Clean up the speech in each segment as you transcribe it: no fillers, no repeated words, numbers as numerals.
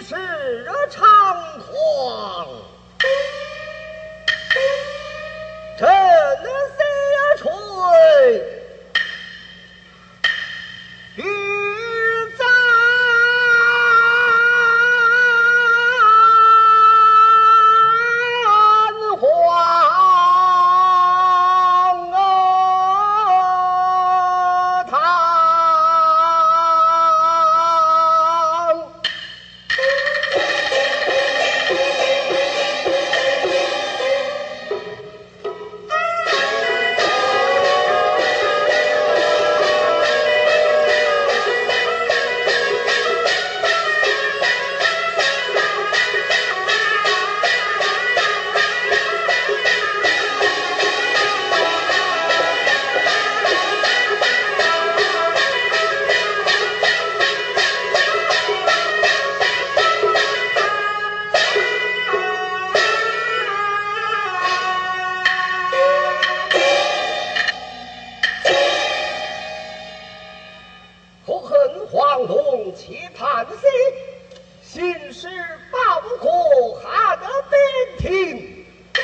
是猖狂，真邪吹玉簪花。黄龙期盼兮，心事报国汉边庭。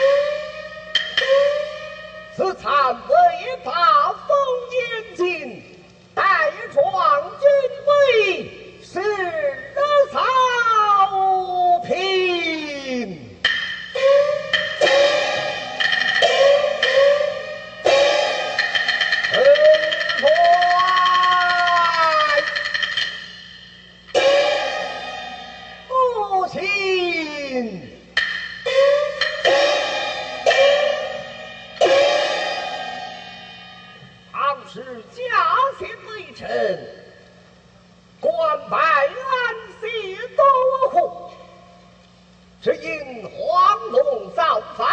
此参为大封严禁，待壮军威，是曹平。是家贤为臣，官拜安西都护，只因黄龙造反，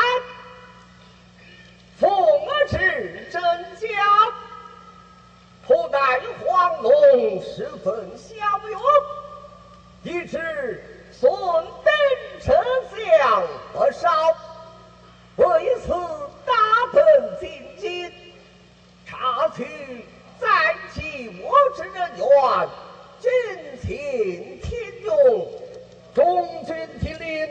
奉旨征剿，不奈黄龙十分骁勇，以致损兵折将不少，为此大本进京。查取在即我之人员，军情天用，中军听令。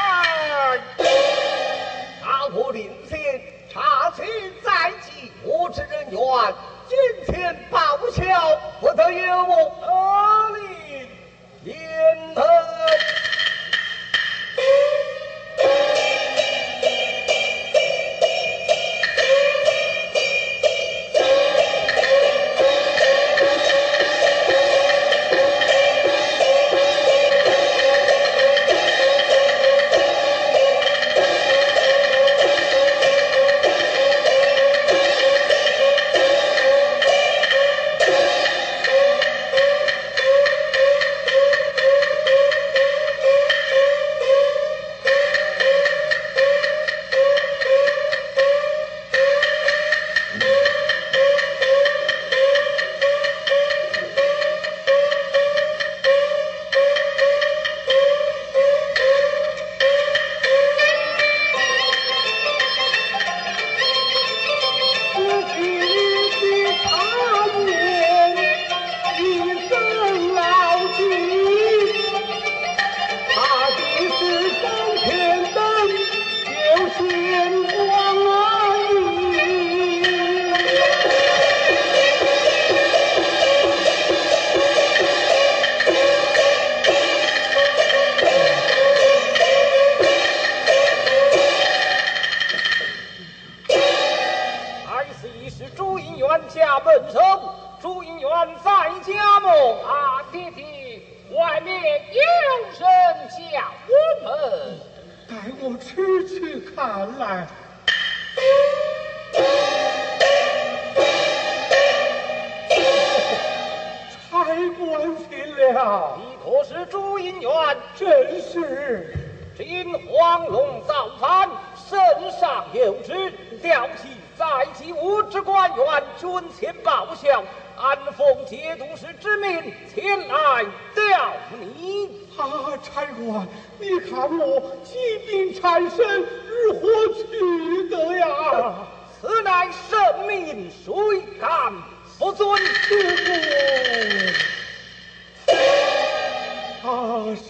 大我领先查取在即我之人员，军情报效，不得有误。阿令严德。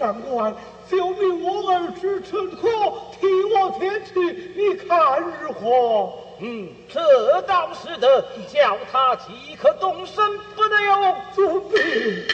上官，救命我儿之臣可替我前去，你看如何？ 这倒是的，叫他即刻动身，不得有遵命。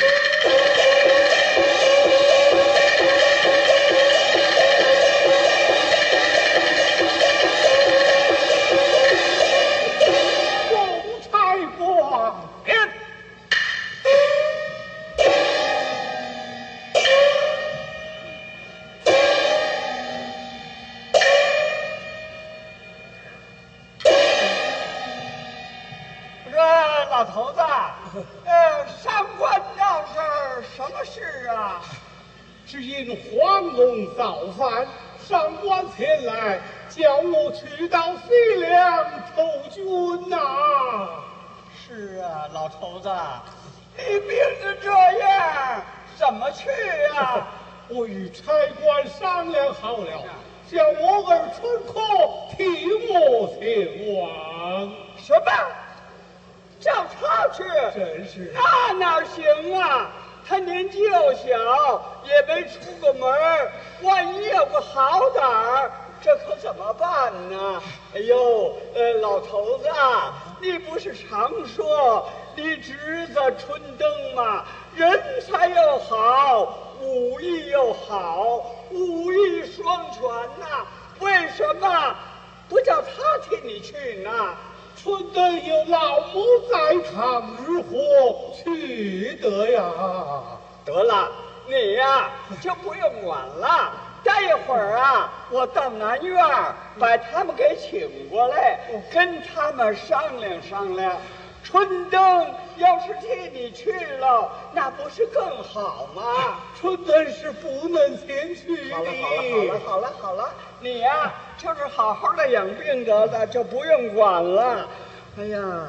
老头子，上官要是什么事啊？ 只因黄龙造反，上官前来叫我去到西凉投军呐。 是啊，老头子，你病成这样，怎么去啊？ 我与差官商量好了，叫我儿春可替我前往。 什么？叫他去？ 真是那哪行啊？他年纪又小，也没出过门，万一有个好歹儿，这可怎么办呢？哎呦，老头子啊，你不是常说你侄子春登吗？人才又好，武艺又好，武艺双全呐，为什么不叫他替你去呢？ 春登有老母在场，如何去得呀？ 得了，你呀就不用管了。待一会儿啊，我到南院把他们给请过来，跟他们商量商量。春登要是替你去了，那不是更好吗？ 春登是不能前去的。 好了，你呀就是好好的养病得了，就不用管了。哎呀，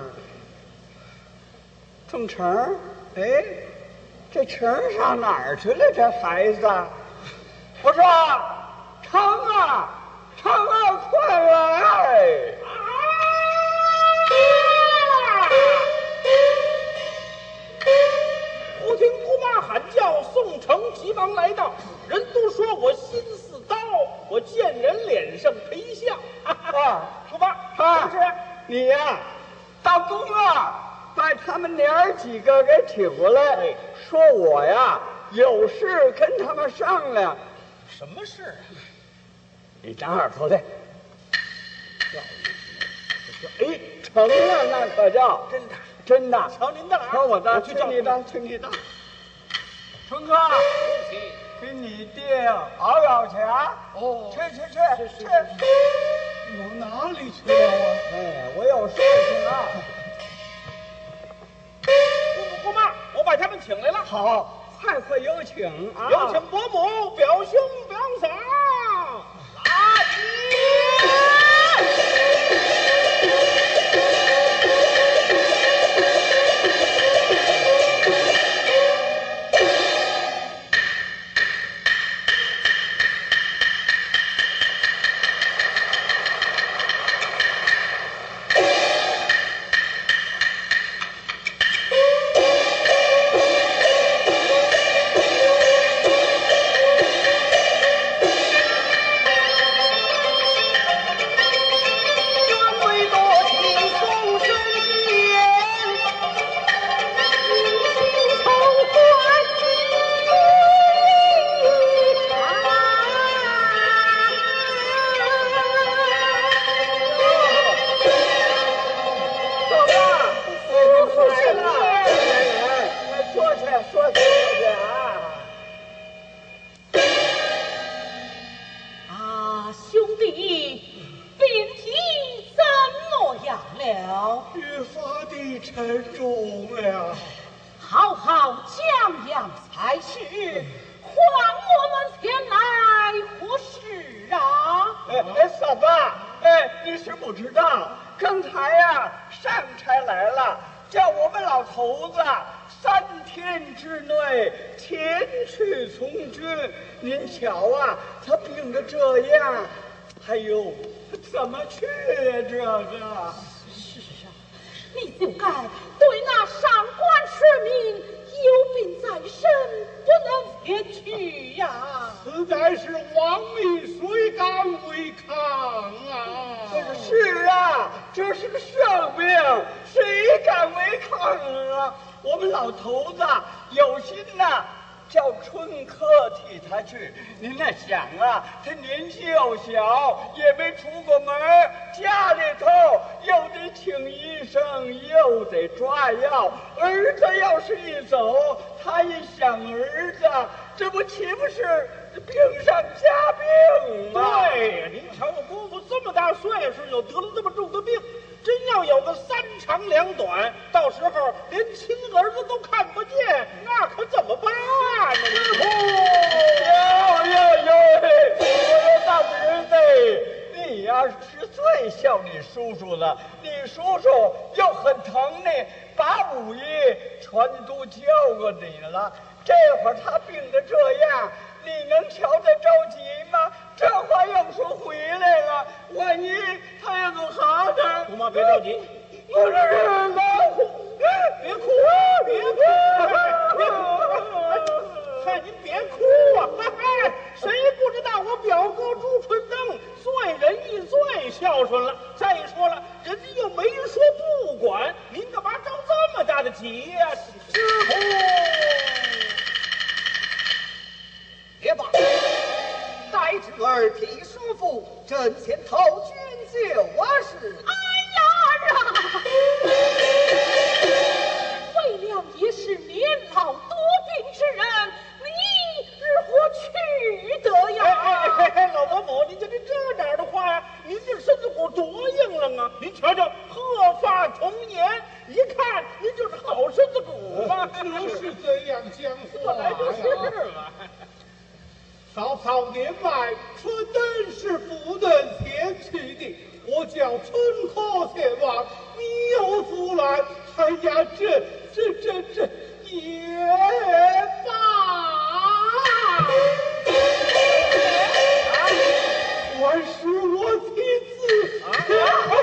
仲成，哎，这成上哪儿去了？这孩子，我说成啊，快来！ 我听姑妈喊叫，宋城急忙来到。人都说我心似刀，我见人脸上陪笑。说吧，是不是？ 你呀，到宫了，把他们娘儿几个给请过来，说我呀有事跟他们商量。 什么事啊？ 你长耳朵的。哎，成了，那可叫真的。 瞧您的了， 瞧我的， 我去找你的，春哥，给你爹熬去啊！ 哦， 去！ 我哪里去了啊？ 哎，我有事情啊。 姑妈，我把他们请来了。 好，快有请啊！ 有请伯母、表兄、表嫂。 对那上官失明有病在身，不能前去呀。 们老头子有心呐，叫春客替他去。您那想啊，他年纪又小，也没出过门，家里头又得请医生，又得抓药。儿子要是一走，他一想儿子，这不岂不是病上加病吗？ 对呀，您瞧我姑父这么大岁数，又得了这么重的病，真要有个3长2短，到时候连亲儿子都看不见，那可怎么办呢？ 我说大侄子，你呀是最孝你叔叔的，你叔叔又很疼你，把5爷全都叫过你了。这会儿他病得这样，你能瞧得着急吗？这话又说回来了，万一他要个好的， 姑妈别着急， 我这是老虎， 别哭啊，别哭，别哭！嗨，您别哭啊！谁不知道我表哥朱春登最仁义最孝顺了？再说了，人家又没说不管，您干嘛着这么大的急呀？ 师傅，别罢，待侄儿替叔父阵前投军就是哎呀啊！为了也是年老多病之人，你如何去得呀？ 老伯母，您这哪儿的话呀？您这身子骨多硬朗啊！您瞧瞧，鹤发童颜，一看您就是好身子骨嘛。 就是这样讲话本来就是嘛。 少年迈，春登是不能前去的。我叫春客前往，你又阻拦。哎呀，这也罢。还是我亲自。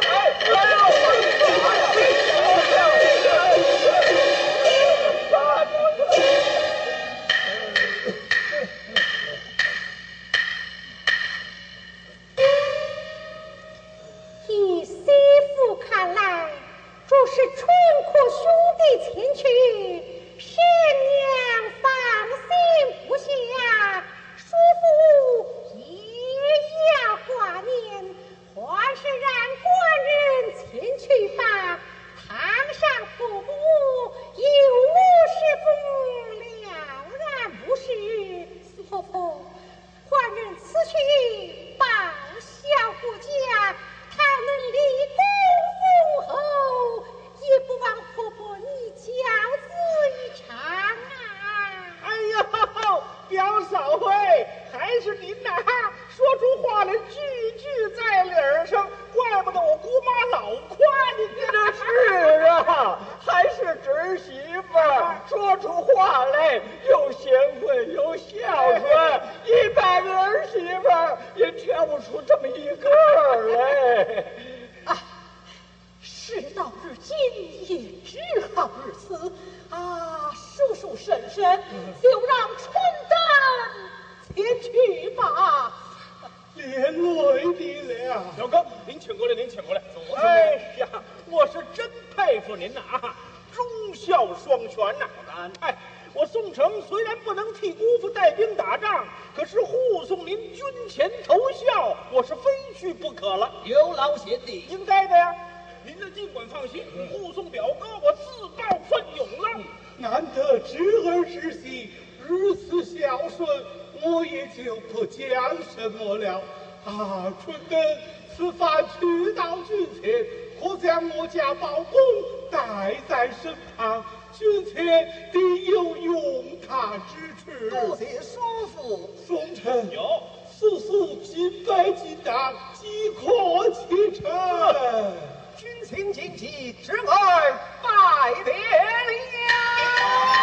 依媳妇看来，若是春客兄弟前去，神娘放心不下，叔父也要挂念。还是让官人前去吧，堂上父母有无是否了然无事。司婆婆，官人此去报效国家，他能立功封侯，也不枉婆婆你教子一场啊！ 哎呦，表嫂哎，还是您呐，说出话来句句在理儿上，怪不得我姑妈老夸您这是啊，还是侄媳妇儿说出话来又贤惠又孝顺，100个儿媳妇儿也挑不出这么一个来。 哎，事到如今也只好如此啊！叔叔婶婶，就让春登前去吧。 连累你了。 表哥，您请过来，您请过来。哎呀，我是真佩服您呐啊，忠孝双全呐。哎，我宋城虽然不能替姑父带兵打仗，可是护送您军前投效，我是非去不可了。 有劳贤弟。 应该的呀。您呢尽管放心，护送表哥我自报奋勇了。 难得侄儿之媳如此孝顺，我也就不讲什么了。啊，春登此番去到军前，可将我家宝公带在身旁，军前必有用他之处。 多谢叔父。 宋臣有速速进北进党，即可启程。 军情紧急，侄儿拜别了。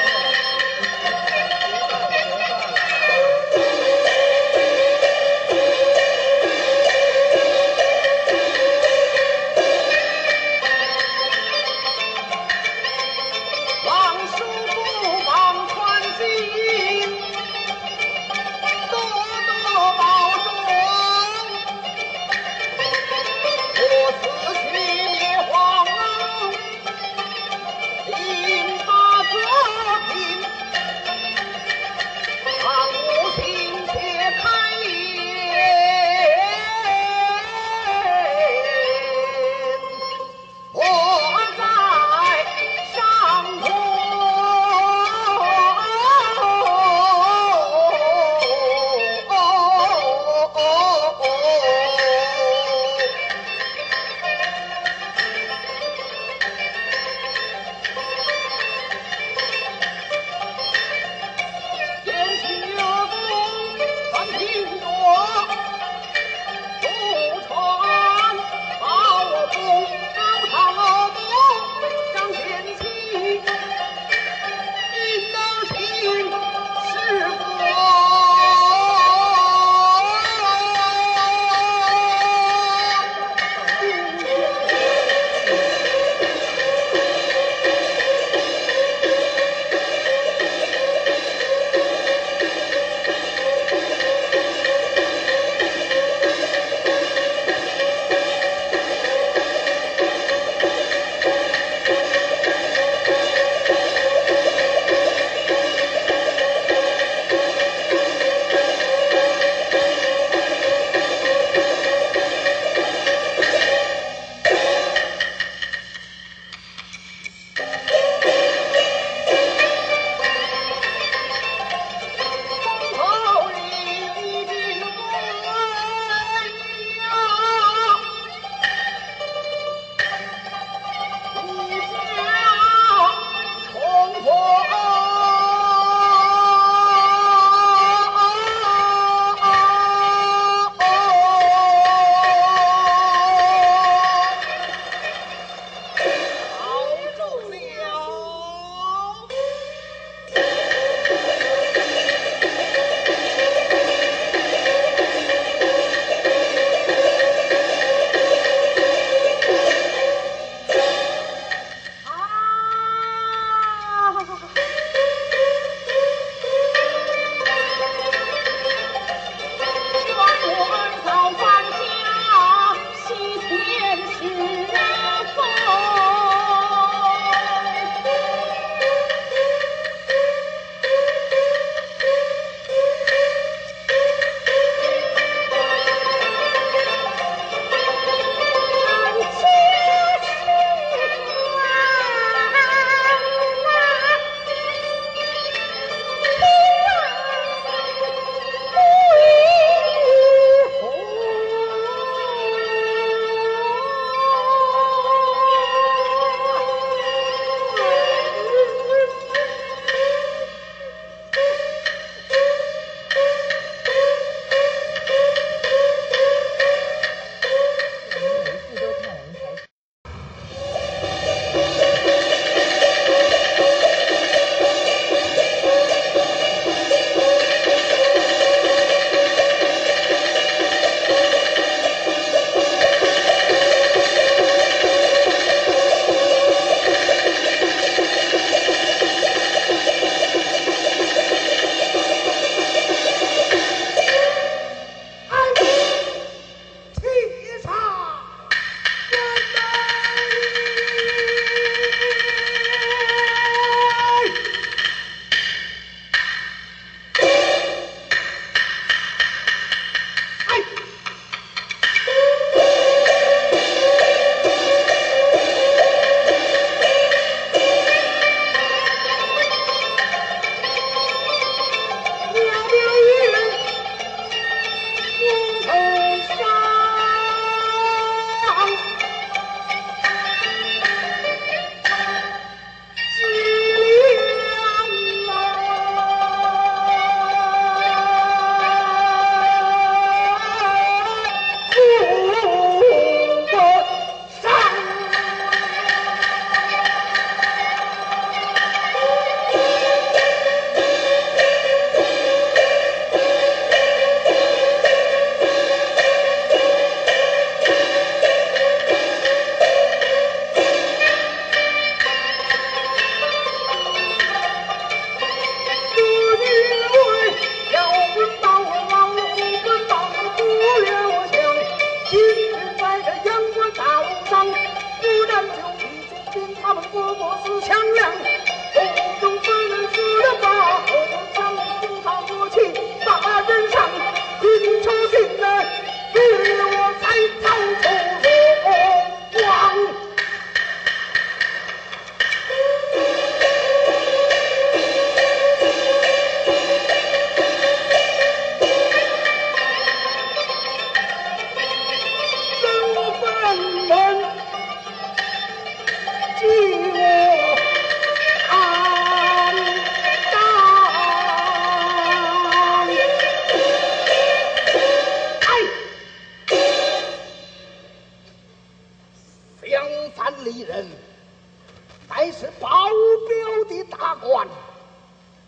望叔父望宽心，多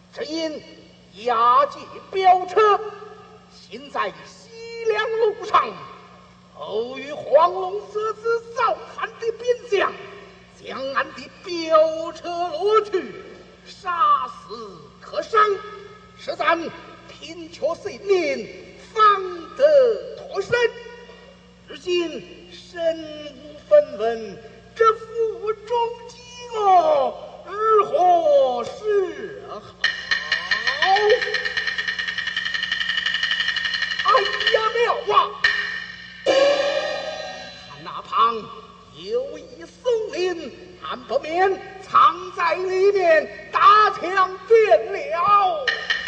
只因押解镖车，行在西凉路上，偶遇黄龙蛇子造反的边将，将俺的镖车夺去，杀死可伤，实咱拼却性命，方得脱身。至今身无分文，这腹中饥饿，如何是好？哎呀妙啊！看那旁有一松林，俺不免藏在里面打枪便了。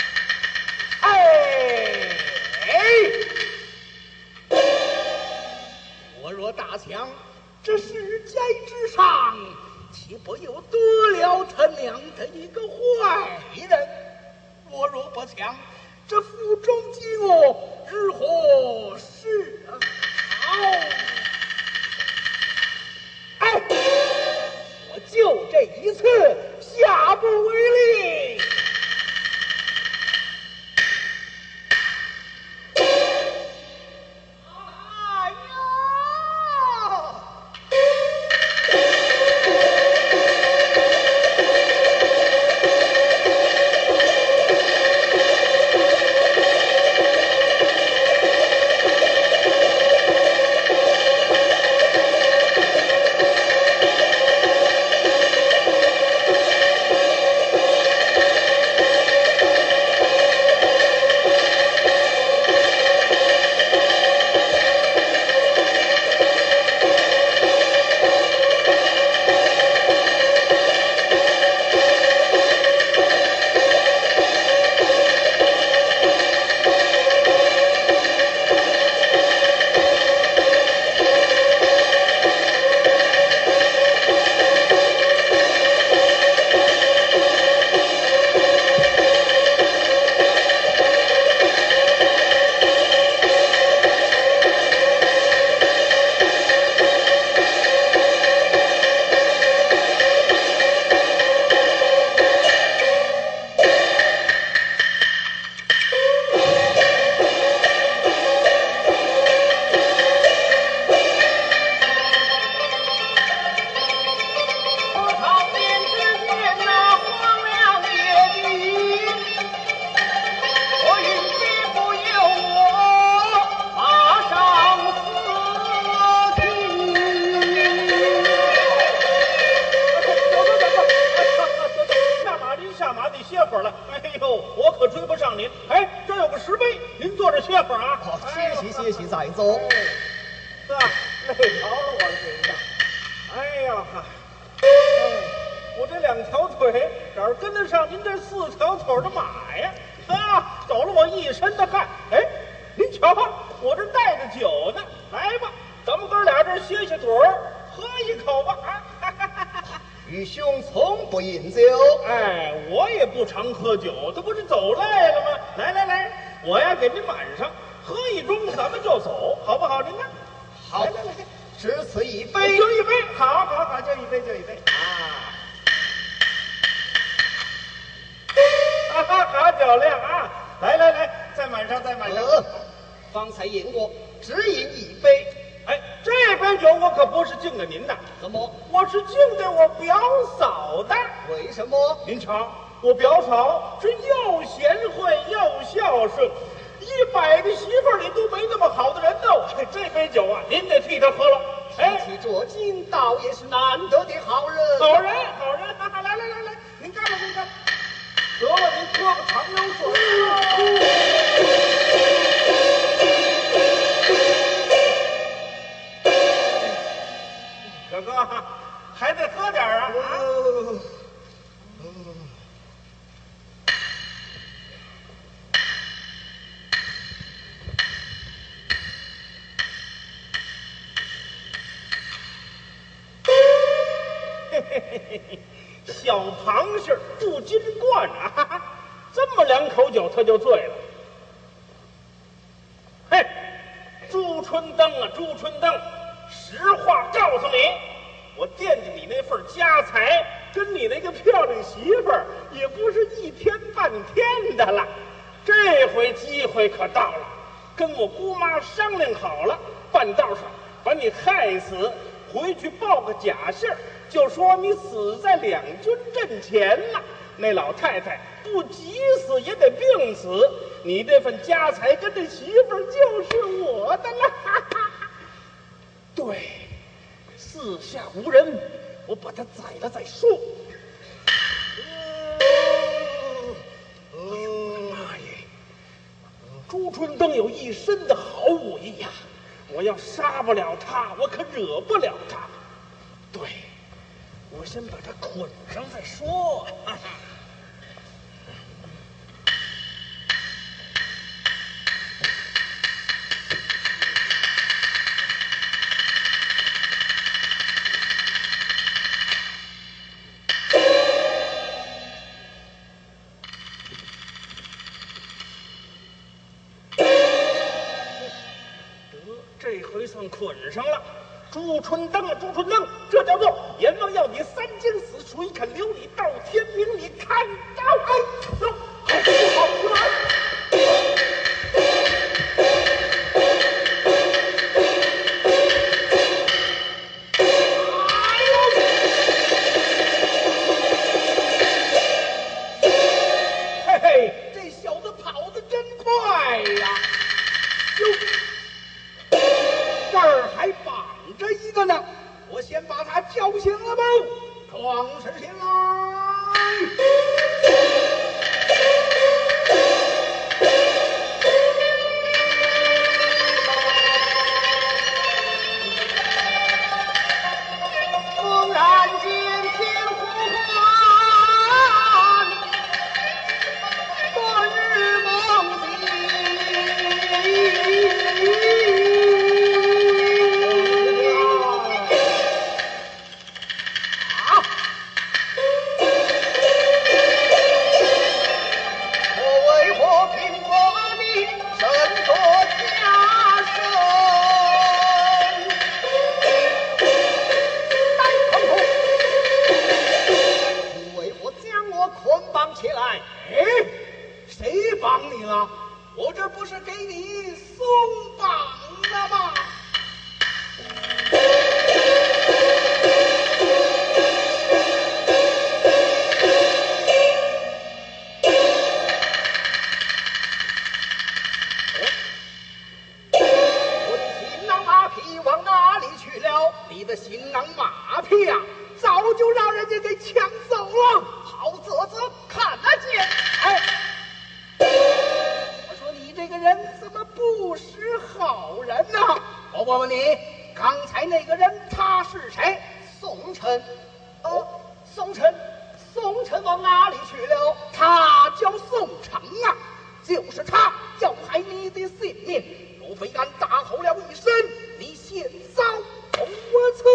我若打枪，这世界之上岂不又多了他娘的一个坏人？我若不枪，这腹中饥饿如何是好？我就这一次，下不为例。 歇息再走。 是啊，累着了我了这个。哎呀哈，我这2条腿哪儿跟得上您这4条腿的马呀？啊，走了我一身的汗。哎，您瞧，我这带着酒呢，来吧，咱们哥俩这歇歇腿儿，喝一口吧。 愚兄从不饮酒。 哎，我也不常喝酒，这不是走累了吗？来来来，我呀给您满上，喝一盅咱们就走，好不好？您看， 好， 来来来， 只此一杯， 就一杯，好好好，就一杯就一杯啊！好酒量啊！来来来，再满上再满上。 方才饮过，只饮一杯。 哎，这杯酒我可不是敬给您的， 怎么？ 我是敬给我表嫂的。 为什么？ 您瞧，我表嫂是又贤惠又孝顺，100个媳妇里都没那么好的人呢。这杯酒啊，您得替她喝了。 哎，提起这今倒也是难得的好人。 好人，好人，来来来来，您干吧，您干吧。得了，您喝个长流水。哥哥，还得喝点啊！嘿嘿嘿嘿，小螃蟹镀金罐啊！这么2口酒他就醉了。嘿，朱春登啊，朱春登，实话告诉你，我惦记你那份家财， 跟你那个漂亮媳妇儿也不是一天半天的了。这回机会可到了，跟我姑妈商量好了，半道上把你害死，回去报个假信儿，就说你死在两军阵前了。那老太太不急死也得病死，你这份家财跟这媳妇儿就是我的了。对，四下无人，我把他宰了再说。妈耶！朱春登有一身的好武艺呀，我要杀不了他，我可惹不了他。对，我先把他捆上再说。哈哈。这回算捆上了，朱春登啊，朱春登，这叫做阎王要你三更死，水肯留你到天明，你看着走，好，嘿嘿，这小子跑得真快呀！这儿还绑着一个呢，我先把他叫醒了吧。壮士醒来！猛然间天呼唤，断日梦起来！哎，谁绑你了？我这不是给你松绑了吗？我的新郎马匹往哪里去了？你的新郎马匹呀，早就让人家给抢走了。好啧啧，看得见。哎，我说你这个人怎么不识好人呢？我问问你，刚才那个人他是谁？宋晨。宋晨往哪里去了？他叫宋成啊，就是他要害你的性命。若非俺大吼了一声，你先遭从我此。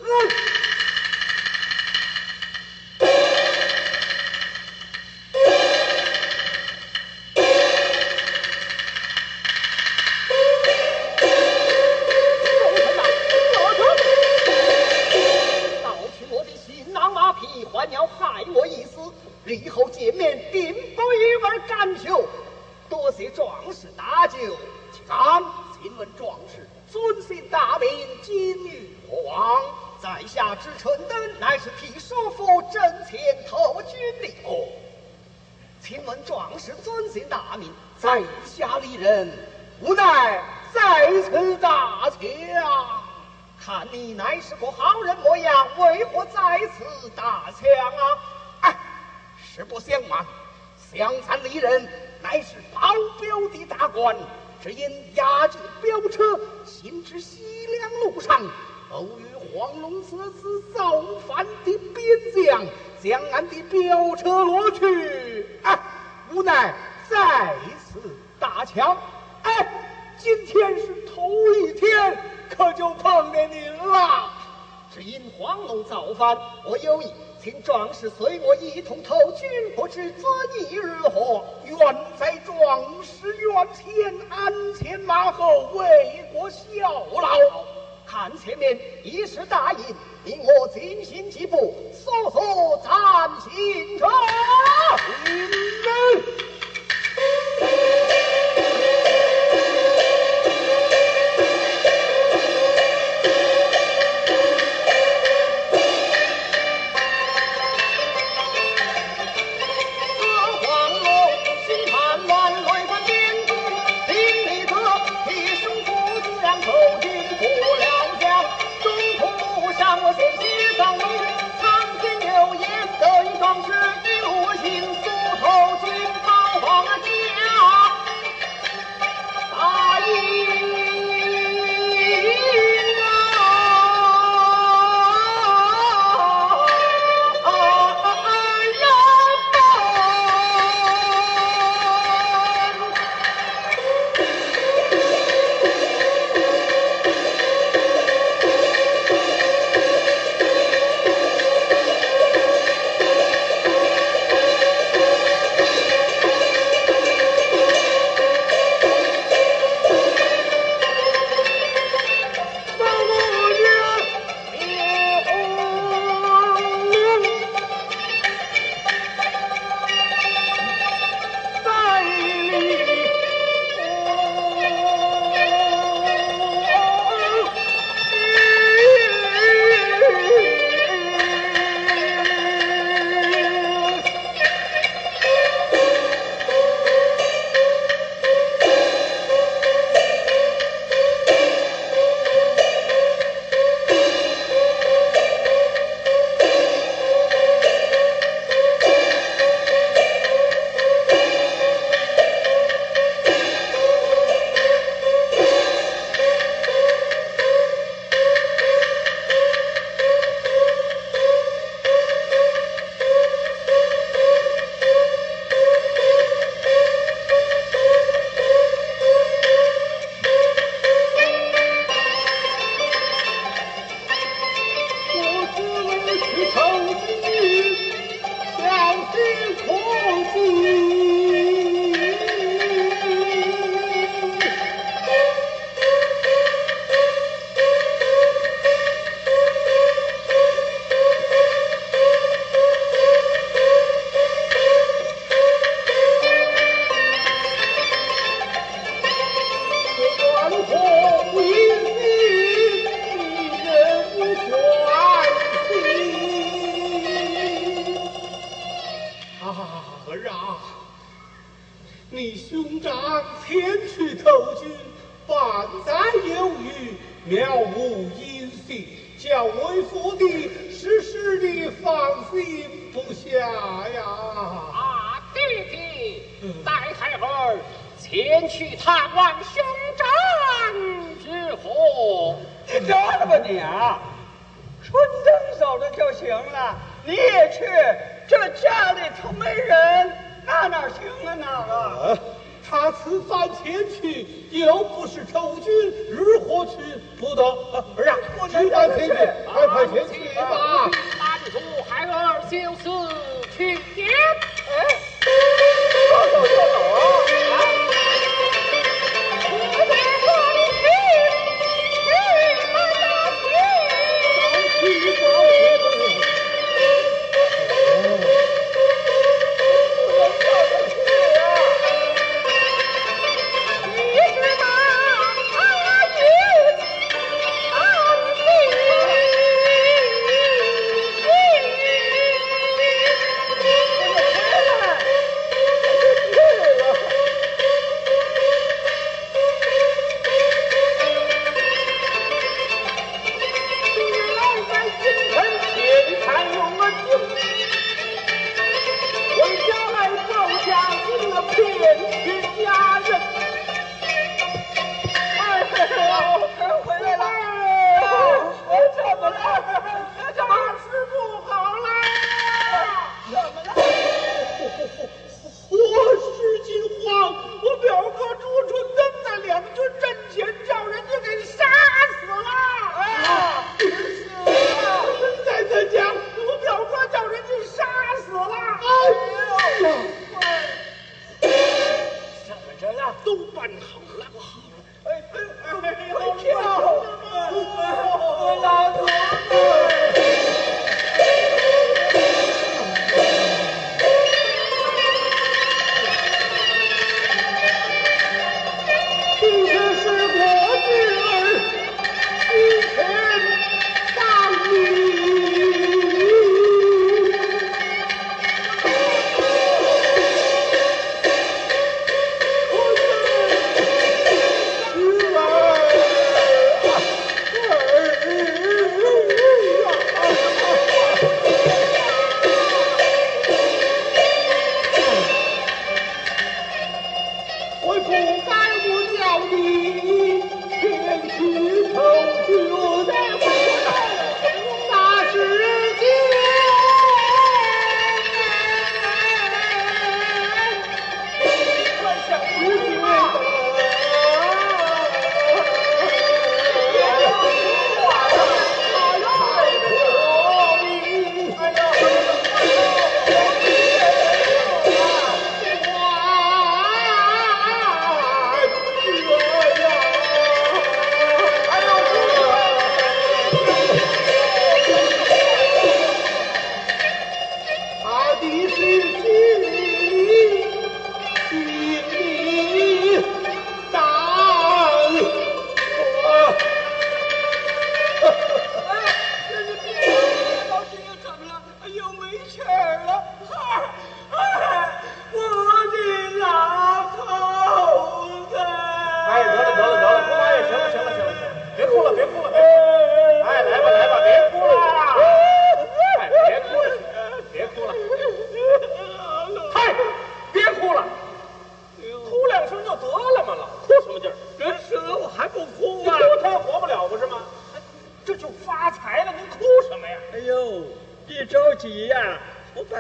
日后见面定不与我干休，多谢壮士搭救。请问壮士，尊姓大名，今于何往？在下之春登，乃是替首府阵前投军的。哦，请问壮士尊姓大名？在下离人，无奈在此大抢。看你乃是个好人模样，为何在此大抢啊？哎，实不相瞒，相参离人乃是保镖的大官，只因押解镖车行至西凉路上，偶遇黄龙此造反的边将，将俺的镖车夺去，哎，无奈在此大抢。哎，今天是头一天，可就碰见您了。只因黄龙造反，我有意请壮士随我一同投军，不知尊意如何？愿在壮士院前鞍前马后，为国效劳。 看前面，一时大意，令我惊心疾步，速速斩行者。 儿啊，你兄长前去投军，半载有余，渺无音信，叫为父的时时的放心不下呀。 啊，弟弟，待孩儿前去探望兄长如何？ 你着了吧你啊？春灯守着就行了，你也去，这家里头没人，那哪行啊那个？ 他此番前去，又不是投军，如何去不得？儿啊，去吧前去，快前去吧！ 拦住孩儿就此去也。 哎，走走啊！ 都办好了， 哎，快跳！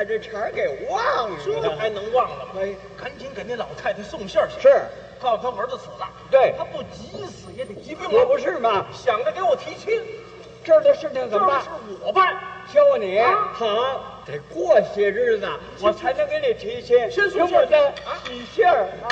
这茬儿给忘了。 这还能忘了吗？ 哎， 赶紧给那老太太送信儿去， 是， 告诉她我儿子死了。 对他不急死也得急病可了， 不是吗？ 想着给我提亲， 这儿的事情怎么办？ 是我办。 教你啊好，得过些日子，我才能给你提亲。 先送信儿听我的啊喜信儿啊。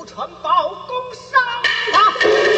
城堡攻上啊！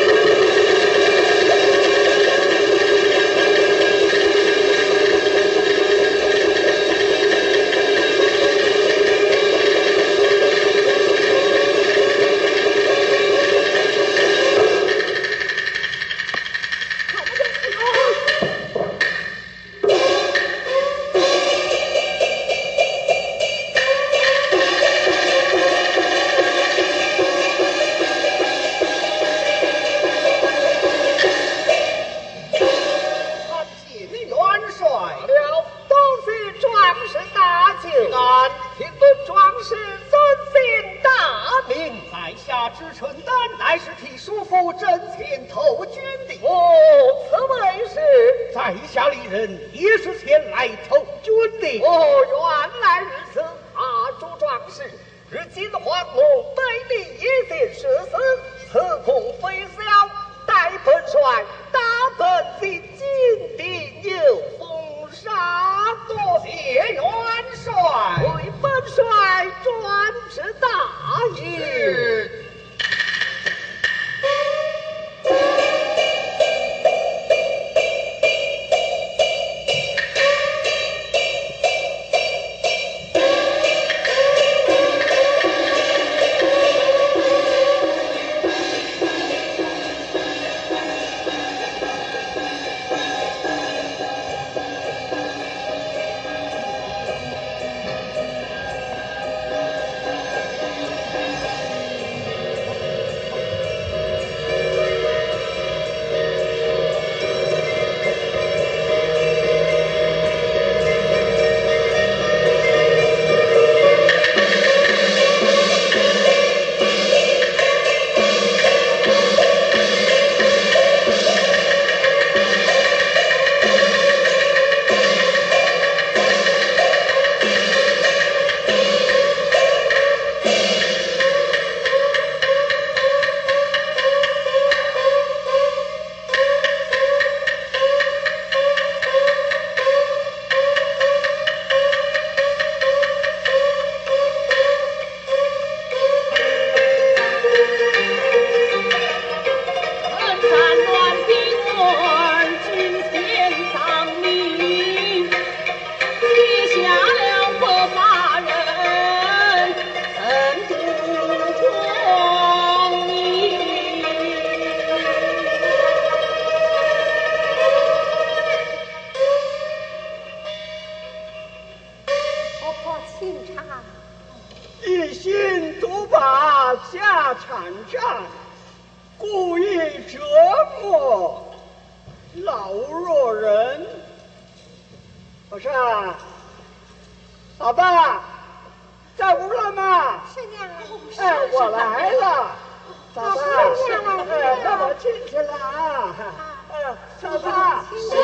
一心独把家产占，故意折磨老弱人。我说，老爸，在屋了吗？ 是娘。 哎，我来了。老爸，那我进去了啊。老爸，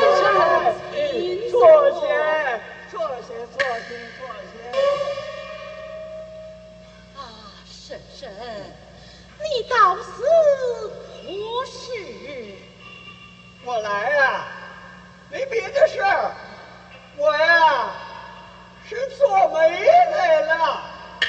坐下，坐下。 婶婶，你倒是何事？ 我来呀，没别的事儿，我呀是做媒来了。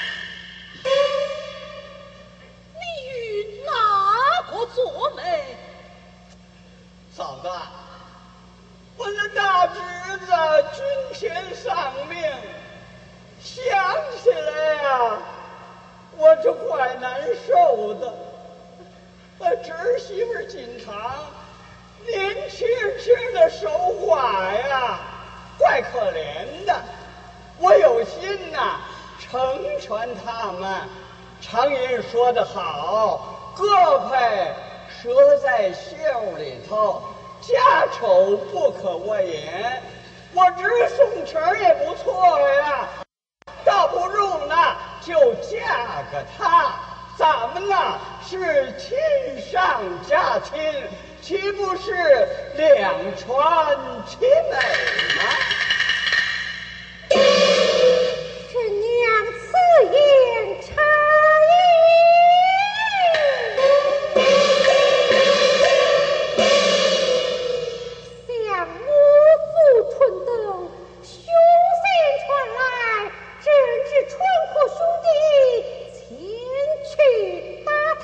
你与哪个做媒？ 嫂子，我的大侄子军前丧命，想起来呀，我这怪难受的。侄媳妇锦堂年轻的守寡呀，怪可怜的。我有心呐，成全他们。常言说得好，各配蛇在袖里头，家丑不可外言。我侄送钱也不错呀，倒不如呢就嫁给他。咱们呢是亲上加亲，岂不是两全其美吗？ 是娘此言差异。向我祖春灯，凶声传来，正值春和兄弟前去打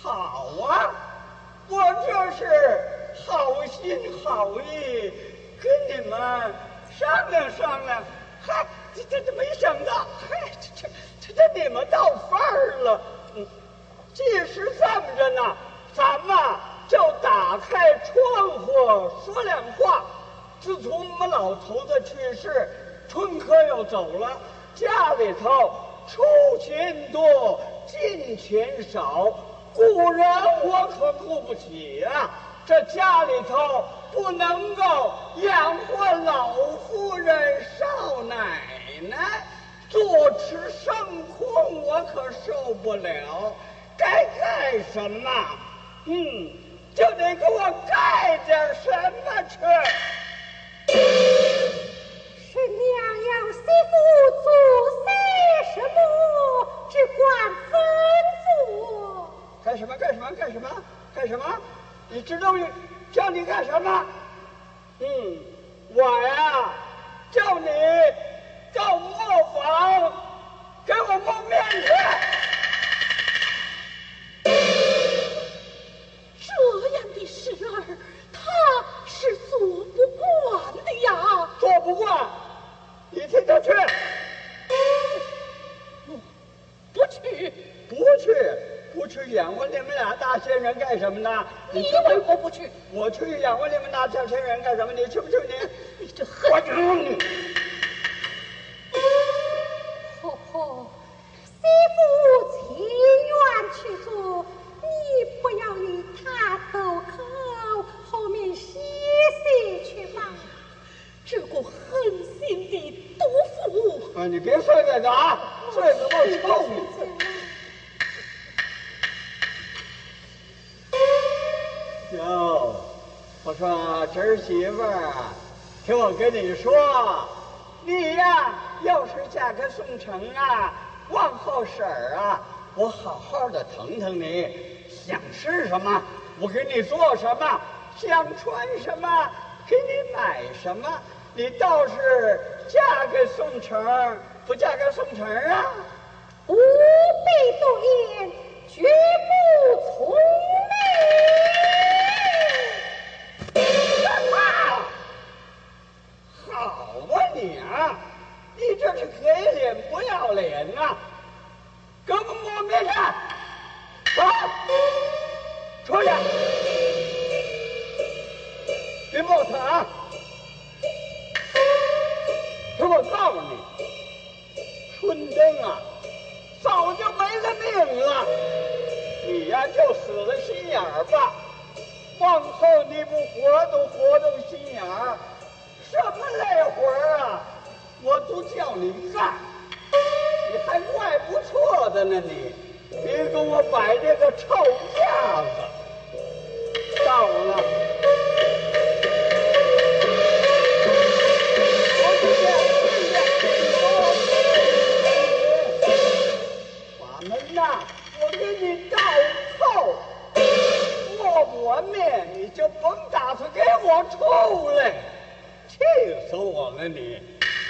好啊，我这是好心好意跟你们商量商量，嗨，这没想到，嗨，这你们到份儿了。既是这么着呢，咱们就打开窗户说两话。自从我们老头子去世，春科又走了，家里头出钱多进钱少，雇人我可雇不起啊。这家里头不能够养活老夫人少奶奶，坐吃山空我可受不了。该干什么？就得给我干点什么去。 神娘要媳妇做些什么，只管吩咐。 干什么？干什么？干什么？干什么？你知道叫你干什么？我呀，叫你到磨坊给我磨面去。 这样的事儿，他是做不惯的呀。 做不惯，你替他去。 不去， 不去养活你们俩大仙人干什么呢？ 你以为我不去？ 我去养活你们大仙人干什么？你去不去你这狠！ 我整你！ 媳妇情愿去做，你不要与他斗口，后面歇去吧。这个狠心的毒妇！ 你别睡在这啊，睡得够臭你！哟，我说侄儿媳妇儿啊，听我跟你说，你呀，要是嫁给宋城啊，往后婶儿啊，我好好的疼疼你，想吃什么我给你做什么，想穿什么给你买什么。你倒是嫁给宋城，不嫁给宋城啊？ 不必多言，绝不从好啊你啊，你这是给脸不要脸呐！给我抹面去！出去！别冒疼啊！可我告诉你，春灯啊，早就没了命了。你呀，就死了心眼儿吧。往后你不活动心眼儿，什么累活儿啊，我都叫你干。你还怪不错的呢，你别跟我摆这个臭架子。到了。把门呐，我给你倒扣，抹面你就甭打算给我出来，气死我了你！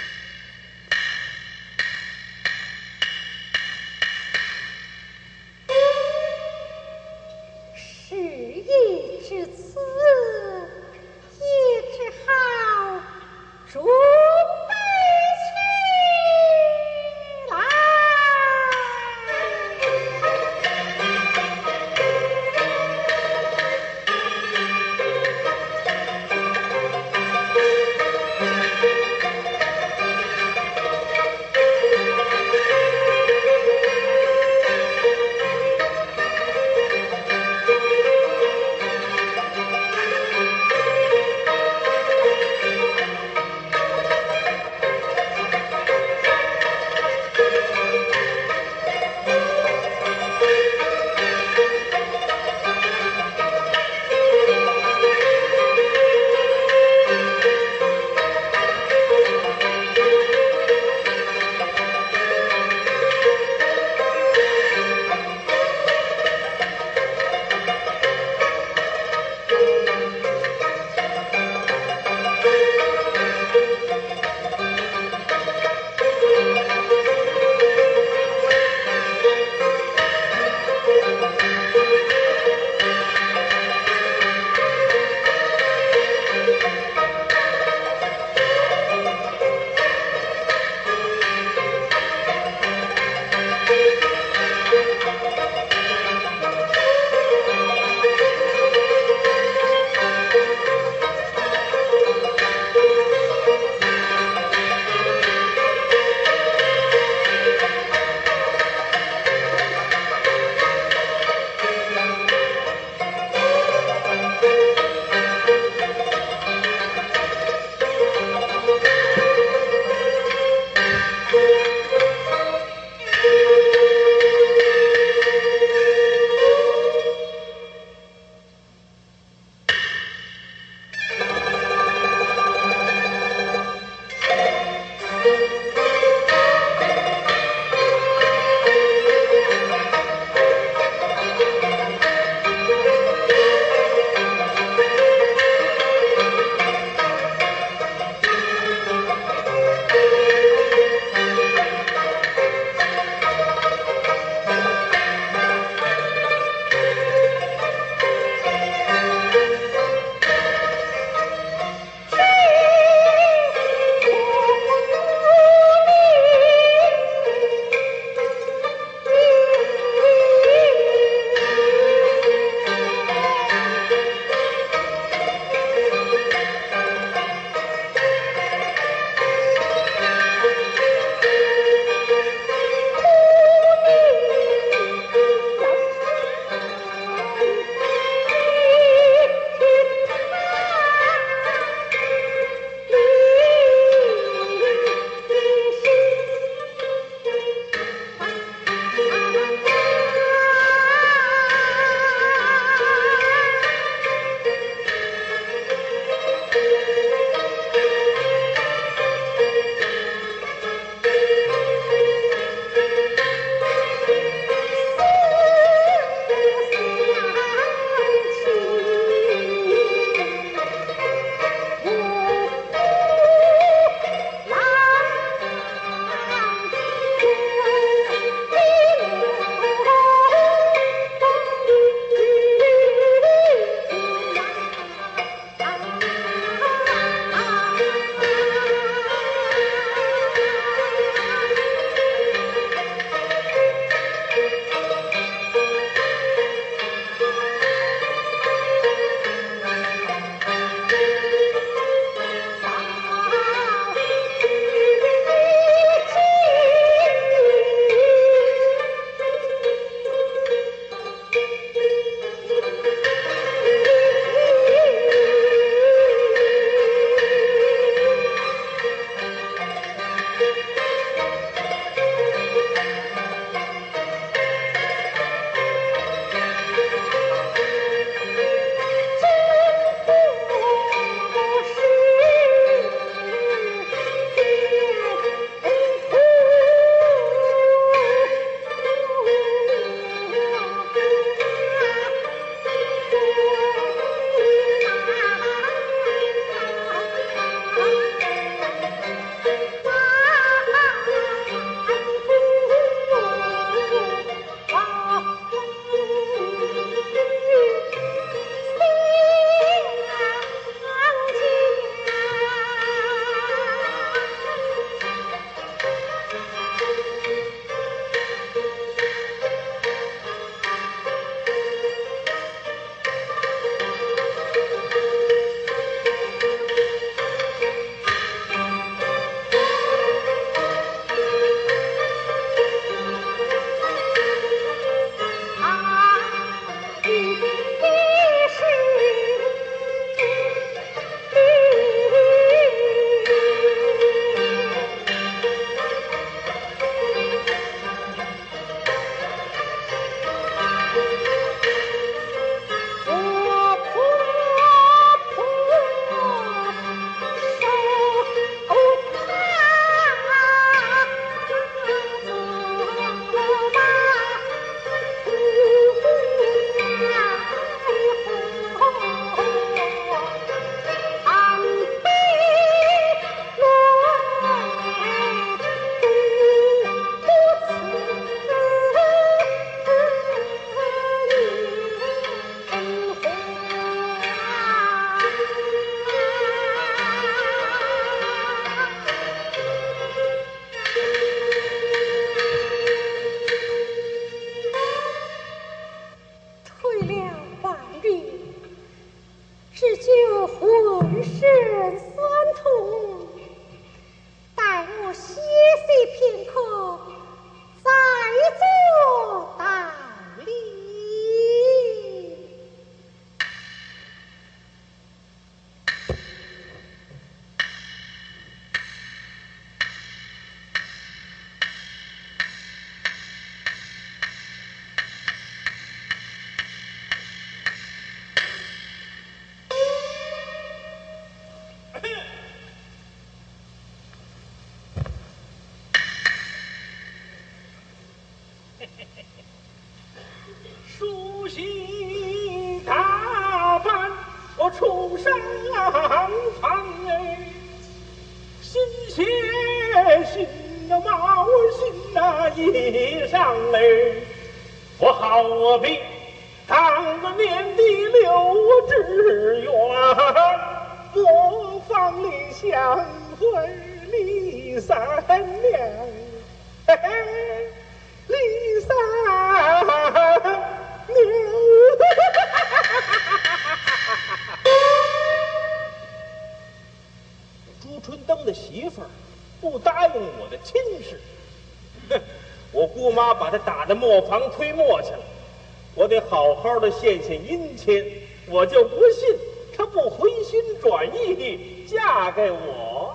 事已至此，也只好准备起来。 日，只觉浑身酸痛，待我歇息片刻，再做道理。 梳洗打扮，我出上房哎，新鞋新的帽，新的衣裳嘞，我好比当个年的刘志远，磨坊里相会李三娘，嘿嘿，李三娘。朱春登的媳妇儿不答应我的亲事，哼！我姑妈把她打到磨坊推磨去了，我得好好的献献殷勤，我就不信她不回心转意嫁给我。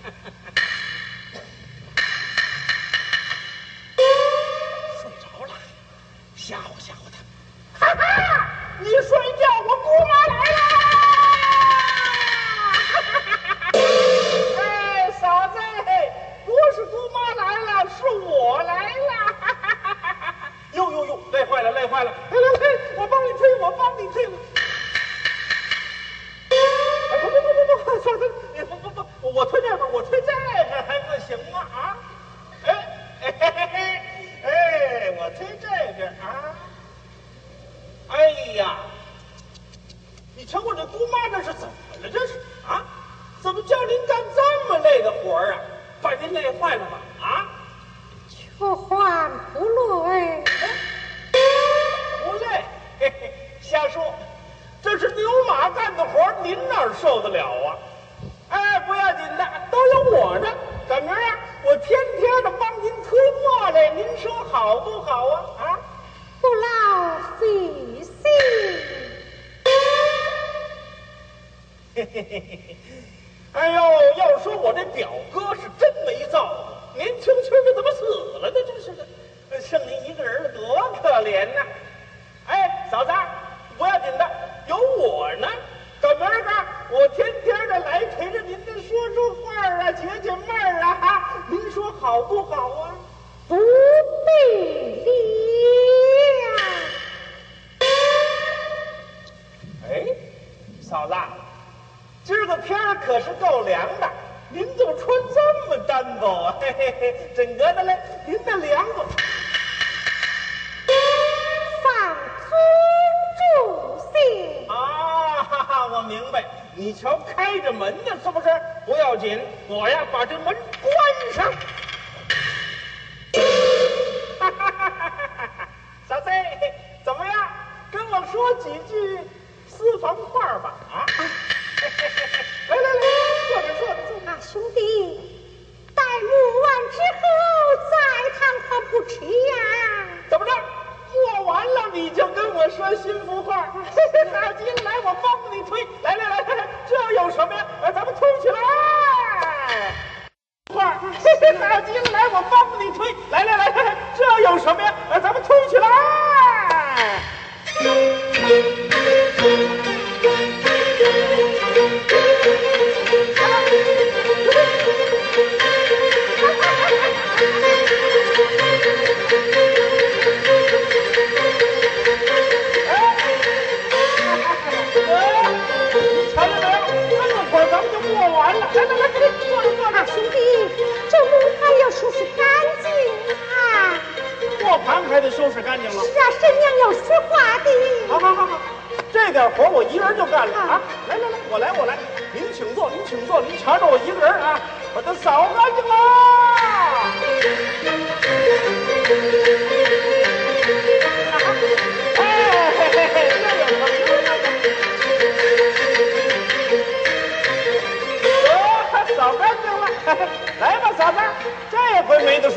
睡着了，吓唬吓唬她。哈哈，你睡觉，我姑妈来了。哎，嫂子，不是姑妈来了，是我来了。呦呦呦，累坏了，累坏了！来来来，我帮你推，我帮你推。不，嫂子，你不，我推这边，我推这边还不行吗？啊？哎，我推这边啊。哎呀，你瞧我这姑妈这是怎么了？这是啊？怎么叫您干这么累的活儿啊？把您累坏了吧？啊？ 却还不累， 不累，嘿嘿，瞎说，这是牛马干的活儿，您哪儿受得了啊？哎，不要紧的，都有我的。赶明儿啊，我天天的帮您推磨来，您说好不好啊？啊？ 不劳费心。 嘿嘿嘿嘿，哎呦，要说我这表哥是真没造化，年轻轻的怎么死了呢？真是的，剩您一个人了，多可怜呐！哎，嫂子，不要紧的，有我呢。赶明儿个，我天天的来陪着您的说说话啊，解解闷儿啊，您说好不好啊？ 不必了。 哎，嫂子，今儿个天儿可是够凉的，您怎么穿这么单薄啊？嘿嘿嘿，怎个的嘞？您的凉快。 放尊重些。 啊，哈哈，我明白。你瞧，开着门呢，是不是？不要紧，我呀把这门关上。哈哈哈哈哈！嫂子，怎么样？跟我说几句私房话吧？啊！来来来，坐着坐着坐着。 啊，兄弟，待磨完之后再谈话不迟呀。 怎么着？磨完了你就跟我说心腹话？大金来，我帮你推。来来来，这有什么呀？咱们推起来。话，大金来，我帮你推。来来来，这有什么呀？咱们推起来。瞧见没有？这会儿咱们就磨完了。来来来，坐着坐着。 兄弟，这磨盘要收拾干净啊！ 磨盘还得收拾干净了。 是啊，神娘要说话的。 好，这点活我一人就干了啊！来，我来，您请坐，您瞧着我一个人啊，把它扫干净了。哎，这有什么？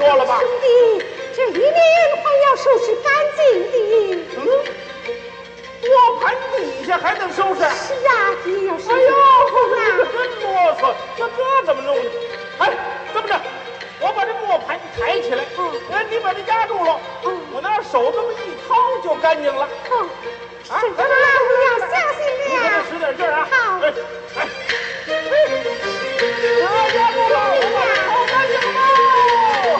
说了吧？ 兄弟，这一年还要收拾干净的。 磨盘底下还能收拾？ 是啊，你要收拾。 哎呦，你可真啰嗦，这怎么弄？哎，这么着，我把这磨盘抬起来，你把它压住了，我拿手这么一掏就干净了。 啊，是的，你要小心点。 你给他使点劲儿啊！ 好。 哎，压住了，好干净喽！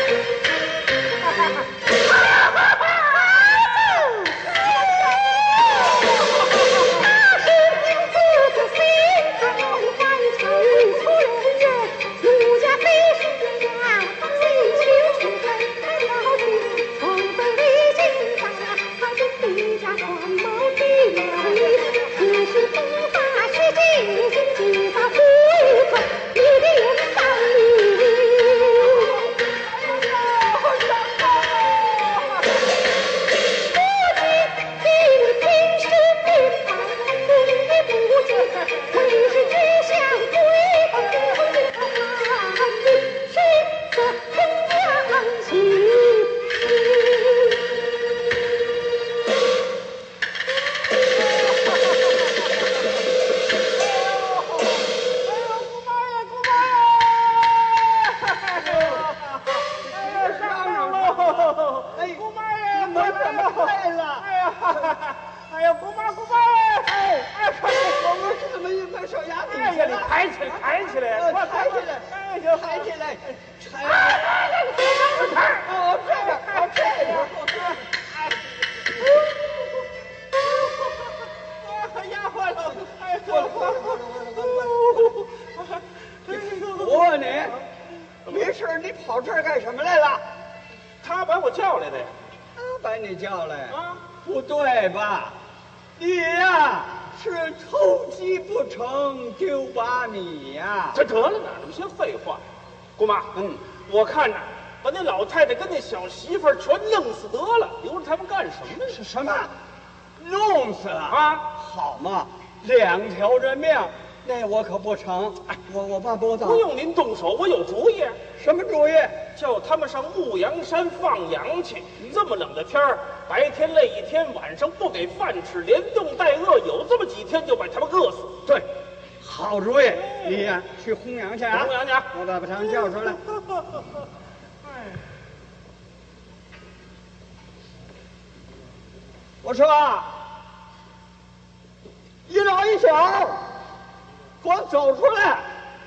我问你，没事你跑这儿干什么来了？ 他把我叫来的呀。 他把你叫来啊？ 不对吧？你呀是偷鸡不成丢把米呀！ 这得了，哪那么些废话？姑妈，我看着把那老太太跟那小媳妇儿全弄死得了，留着他们干什么呀？ 是什么？弄死了啊？ 好嘛，2条人命，那我可不成。哎，我办不到。 不用您动手，我有主意。 什么主意？ 叫他们上牧羊山放羊去。这么冷的天儿，白天累一天，晚上不给饭吃，连冻带饿，有这么几天就把他们饿死。 对，好主意。你呀，去轰羊去啊！ 轰羊去啊！ 我把他们叫出来。我说啊，一老一小，给我走出来！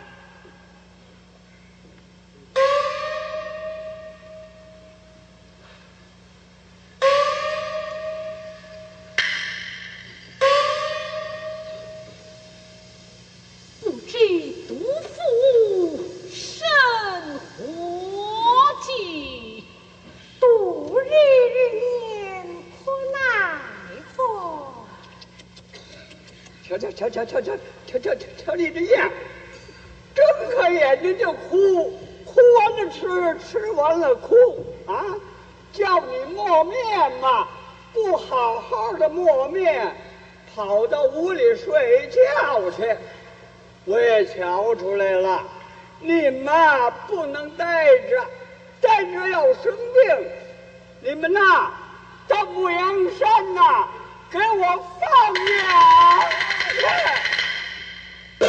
不知督府甚活计，度日年可奈何？ 瞧你这样，睁开眼睛就哭，哭完了吃，吃完了哭啊！叫你磨面嘛，不好好的磨面，跑到屋里睡觉去。我也瞧出来了，你们啊不能待着，待着要生病。你们呐，到牧羊山呐，给我放羊去。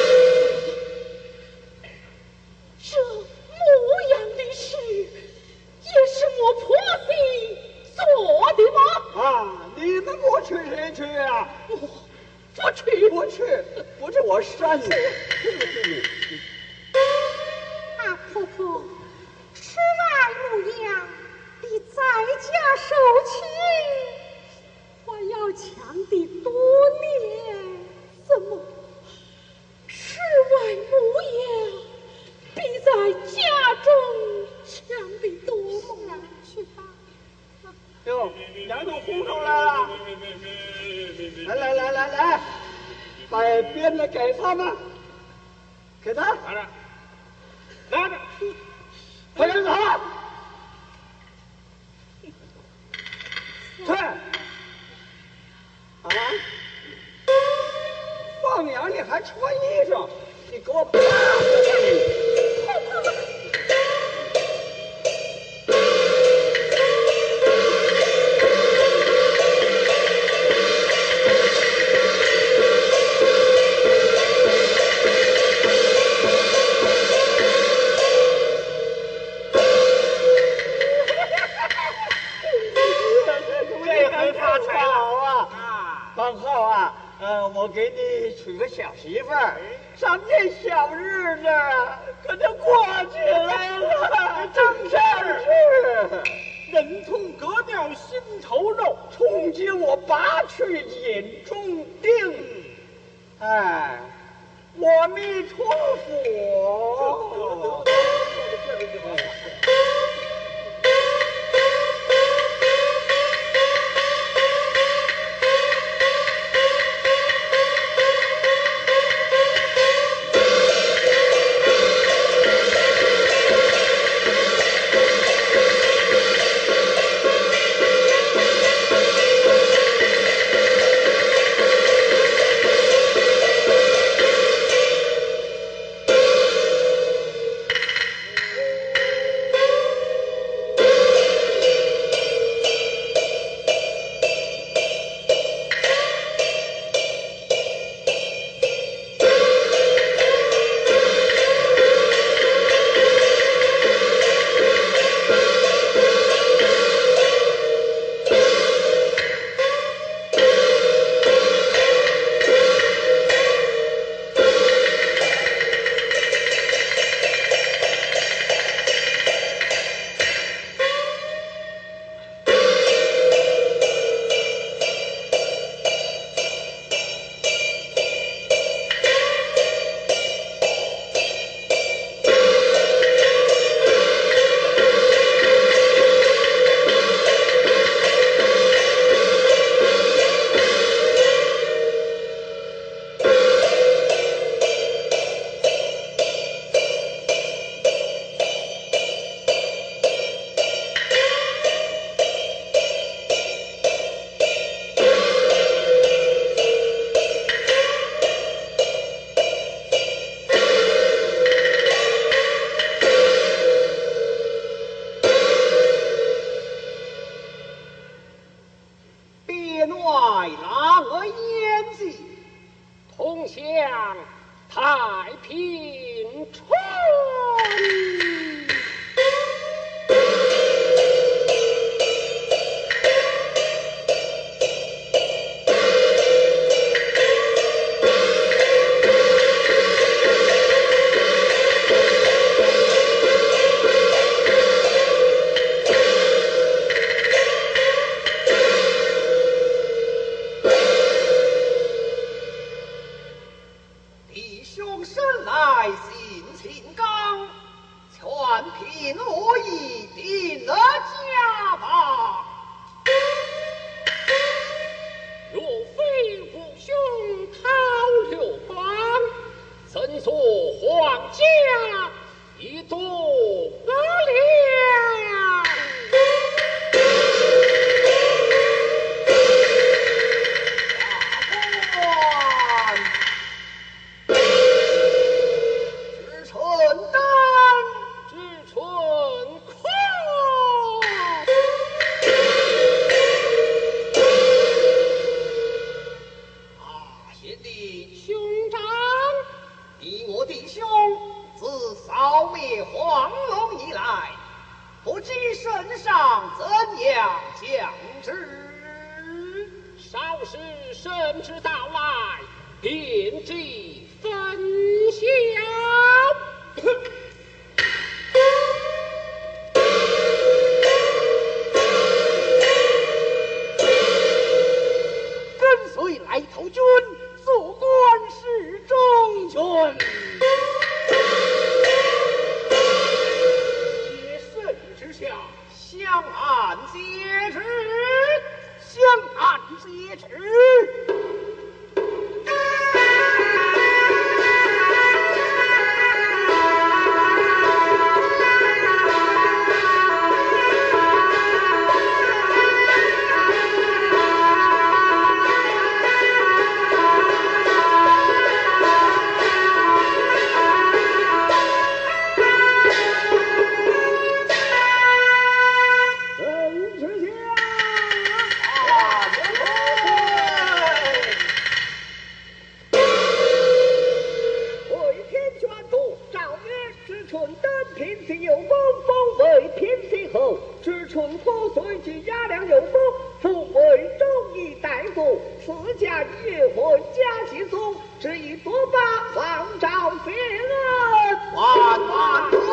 这牧羊的事也是我婆媳做的吗？ 啊，你们不去谁去啊？ 不去， 不去，不是我扇你。 啊，婆婆，出外牧羊，比在家受气还要强得多年。怎么，出外牧羊比在家中强得多吗？去吧。 哟，羊都轰出来了！来，把鞭子给他们，给他， 拿着， 快点走！退！啊！放羊你还穿衣裳，你给我扒下去！ 宝浩啊，我给你娶个小媳妇儿，上天小日子可就过起来了， 正事是。 忍痛割掉心头肉， 从今我拔去眼中钉。哎，阿弥陀佛。 赐嫁结婚加其宗，只以多把王昭非恩，万万岁！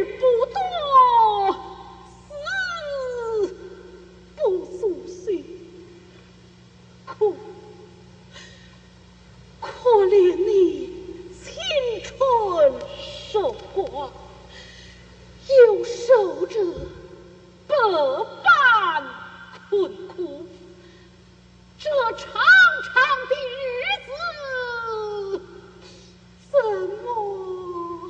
不多，死不足岁。可怜你青春守寡，又受着百般困苦，这长长的日子怎么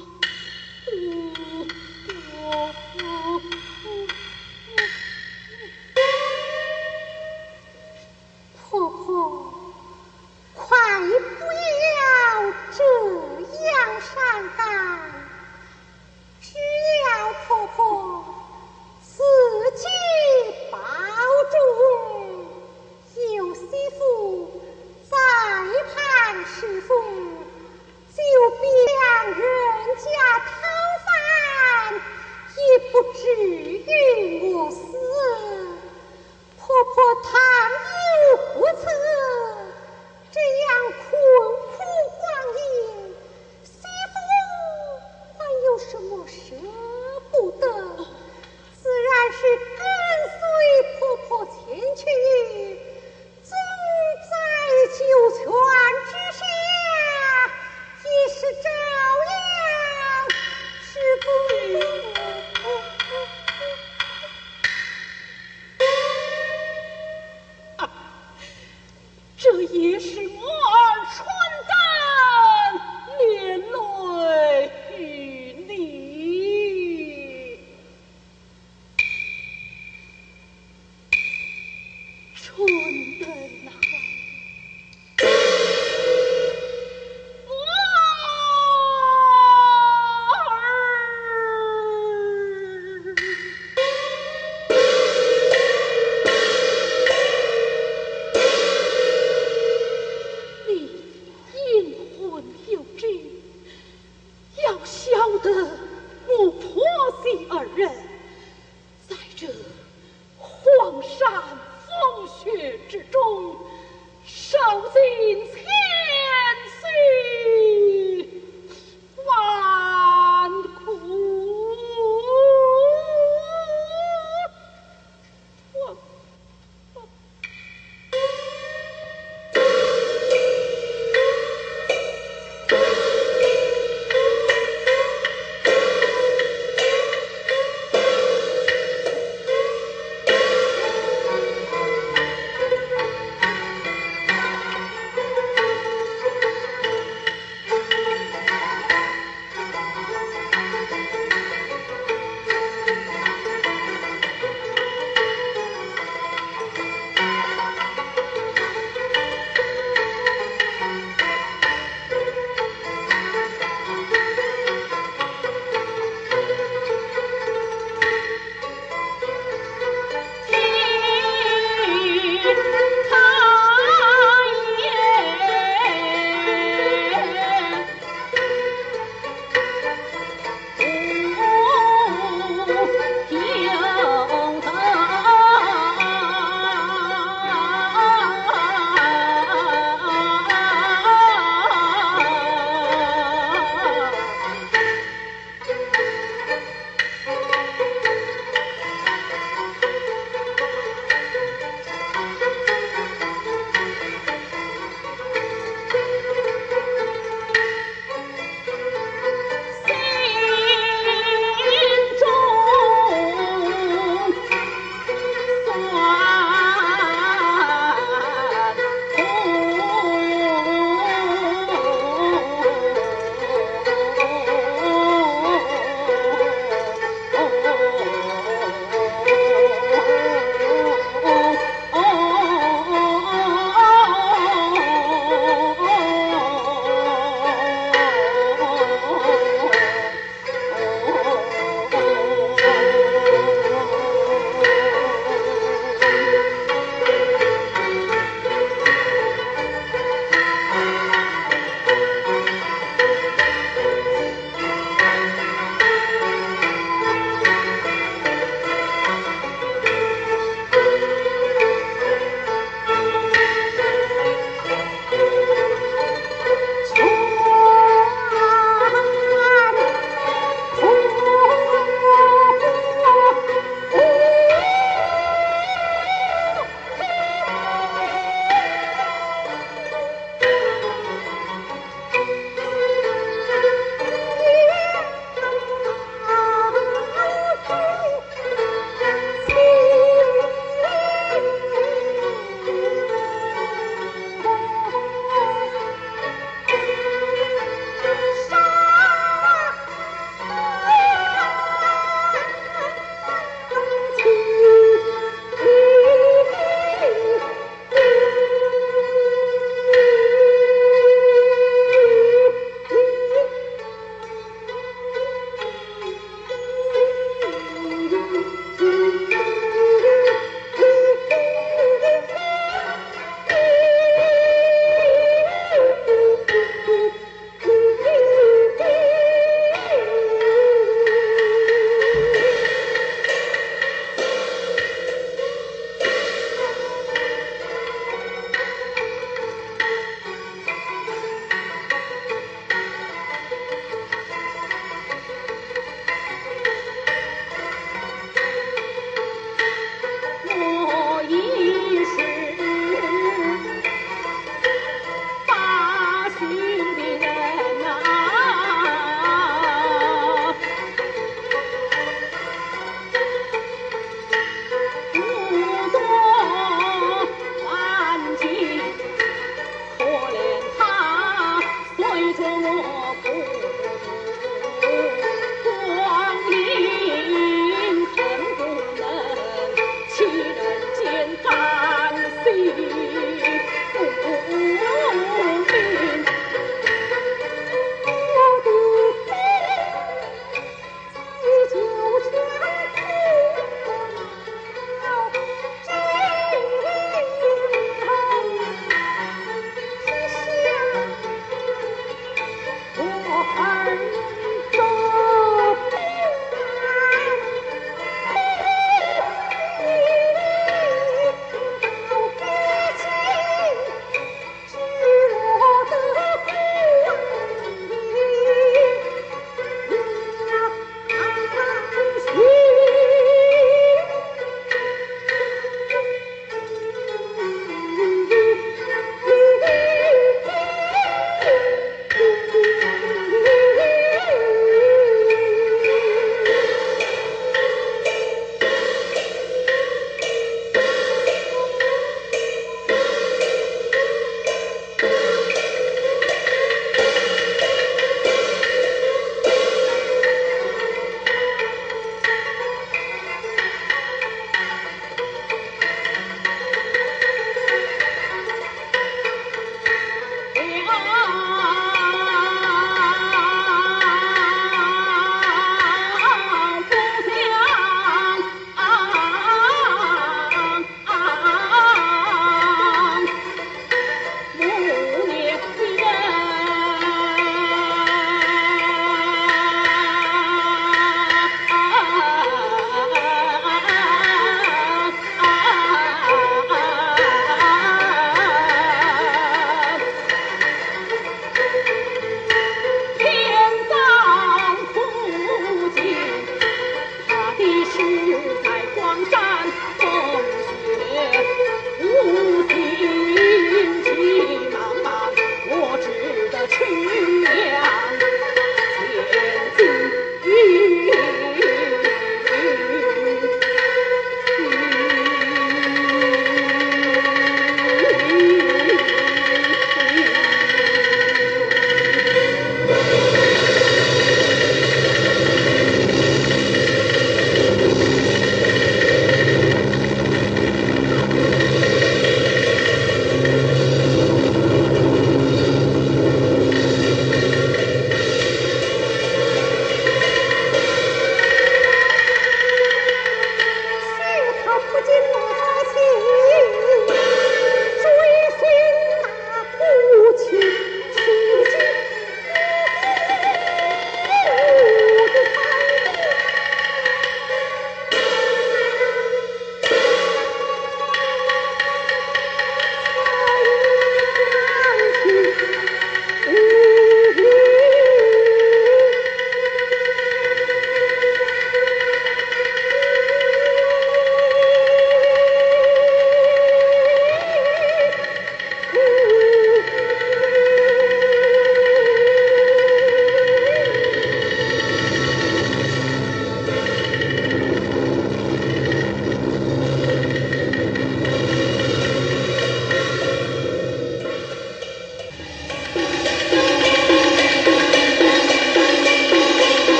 婆婆，快不要这样伤感，只要婆婆自己保重，有媳妇在旁侍奉，就比让人家讨饭，也不至于饿死。婆婆倘有不测，这样困苦光阴，媳妇还有什么舍不得？自然是跟随婆婆前去，总在九泉之下，也是照样是不。这也是我儿春灯连累于你，春灯啊！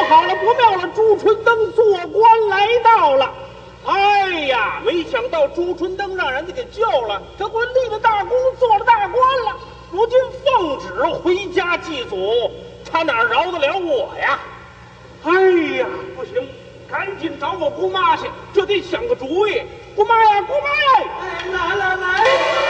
好了，不妙了！朱春登做官来到了。哎呀，没想到朱春登让人家给救了，他官立了大功，做了大官了。如今奉旨回家祭祖，他哪饶得了我呀？哎呀，不行，赶紧找我姑妈去，这得想个主意。姑妈呀，姑妈呀！ 哎，来！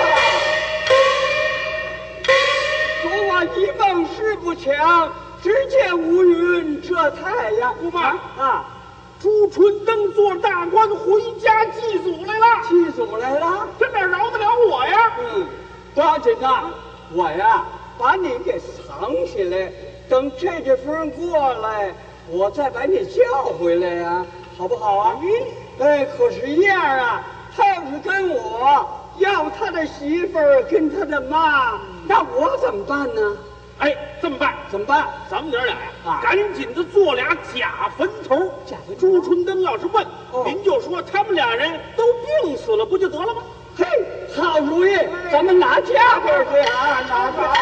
昨晚一梦事不强，只见乌云遮太阳。 姑妈啊，朱春登做大官回家祭祖来了。 祭祖来了？ 这哪饶得了我呀？ 不要紧呐，我呀把你给藏起来，等这地方过来，我再把你叫回来呀，好不好啊？哎，可是一样啊，他要是跟我要他的媳妇儿跟他的妈，那我怎么办呢？ 哎，这么办？ 怎么办？ 咱们娘俩呀，赶紧的做俩假坟头。 假坟头。 朱春登要是问，您就说他们俩人都病死了，不就得了吗？ 嘿，好主意，咱们拿家伙去啊，拿家伙。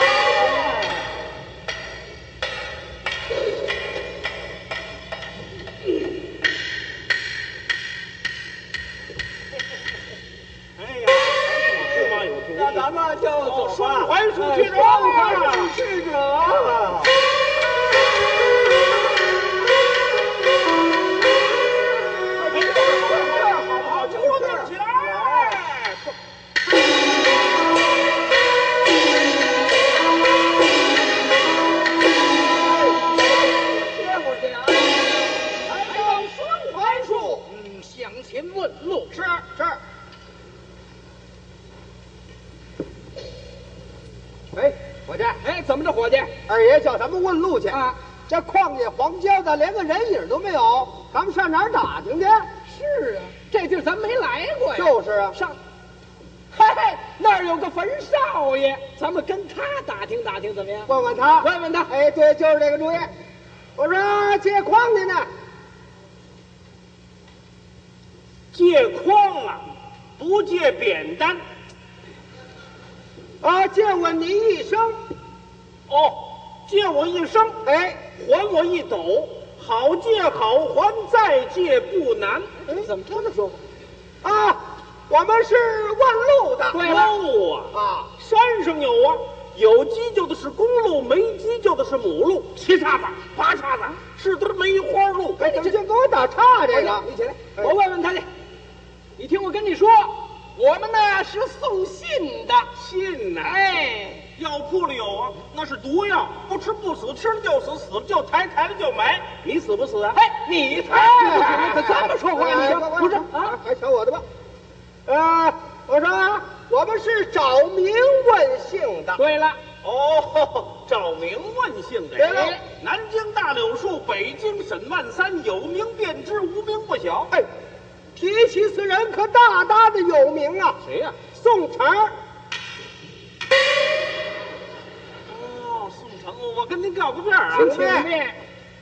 那咱们就走吧， 双槐树去者， 双槐树去者。 好，就这儿起来。 接过去啊！ 来到双槐树，向前问路。 是。 哎，伙计， 哎，怎么着，伙计？ 二爷叫咱们问路去啊！ 这旷野荒郊的，连个人影都没有，咱们上哪儿打听去？ 是啊，这地儿咱没来过呀。 就是啊， 上，嘿，那儿有个坟少爷，咱们跟他打听打听怎么样？ 问问他， 问问他。 哎，对，就是这个主意。我说借矿的呢？ 借矿啊，不借扁担。 啊，借我你一生。 哦，借我一生， 哎， 还我一斗，好借好还，再借不难。 哎，怎么这么说？啊，我们是问路的。 对了，路啊，山上有啊，有犄角的是公路，没犄角的是母路，七叉子、八叉子，是对梅花鹿。 哎，怎么就给我打岔这个？ 你起来， 哎我问问他去。你听我跟你说，我们呢是送信的。 信呢？ 哎， 药铺里有啊，那是毒药，不吃不死，吃了就死，死了就抬，抬了就埋。你死不死啊？ 哎，你才不可这么说话，你说不是啊？ 还瞧我的吧？我说我们是找名问姓的。 对了， 哦，找名问姓的。 对了， 南京大柳树，北京沈万三，有名便知，无名不晓。 哎，提起此人可大大的有名啊！ 谁呀？ 宋成。 哦，宋成，我跟您告个面啊。 请便。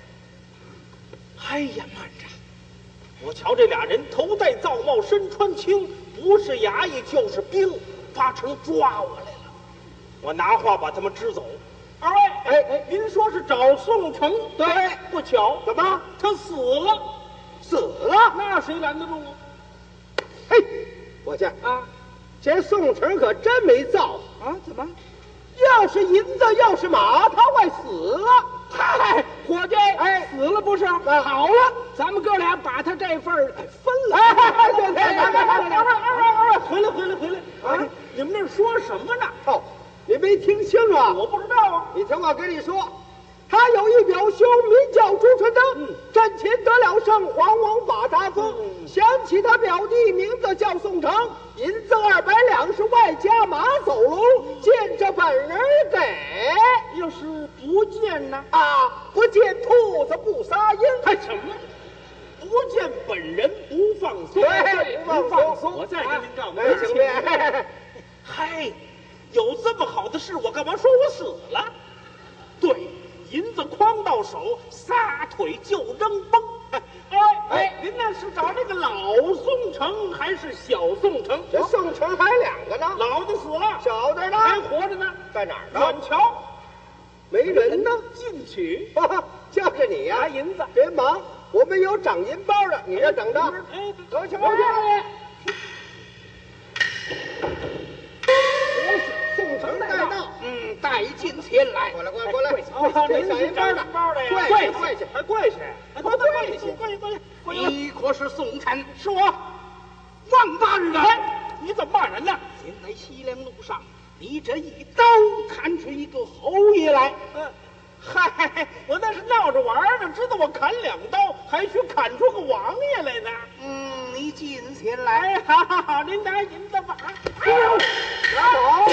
哎呀，慢着！我瞧这俩人头戴皂帽，身穿青，不是衙役就是兵，八成抓我来了。我拿话把他们支走。二位，哎，您说是找宋成？ 对， 不巧， 怎么他死了？ 死了？ 那谁拦得住啊？ 嘿，伙计啊，这宋成可真没造啊？怎么？ 要是银子，要是马，他快死了。 嗨，伙计， 哎， 死了不是？好了，咱们哥俩把他这份儿分了。 哎，对， 二位，回来！啊，你们这说什么呢？ 哦，你没听清啊？ 我不知道啊。 你听我跟你说，他有一表兄名叫朱春登，战前得了胜，皇王把他封。想起他表弟名字叫宋成，银子200两是外加马走龙，见着本人给。 要是不见呢？ 啊，不见兔子不撒鹰。 还什么？不见本人不放松。 对，不放松。 我再跟您告个请便。 嗨，有这么好的事，我干嘛说我死了？对，银子筐到手，撒腿就扔崩。哎，您那是找这个老宋成还是小宋成？ 这宋成还2个呢， 老的死了， 小的呢还活着呢， 在哪儿呢？ 远瞧， 没人呢。 进去。 就是你呀！ 银子， 别忙，我们有掌银包的，你这整账。 哎， 走去，宋城带到， 带进前来。 过来， 这掌银包的，跪下，还跪下， 你可是宋臣？ 是我。 王八人！ 你怎么骂人呢？ 现在西凉路上，你这一刀砍出一个侯爷来。 嗨，我那是闹着玩呢，知道我砍2刀，还需砍出个王爷来呢。 你进前来。 哎，好，您拿银子吧。 哎呦，拿走！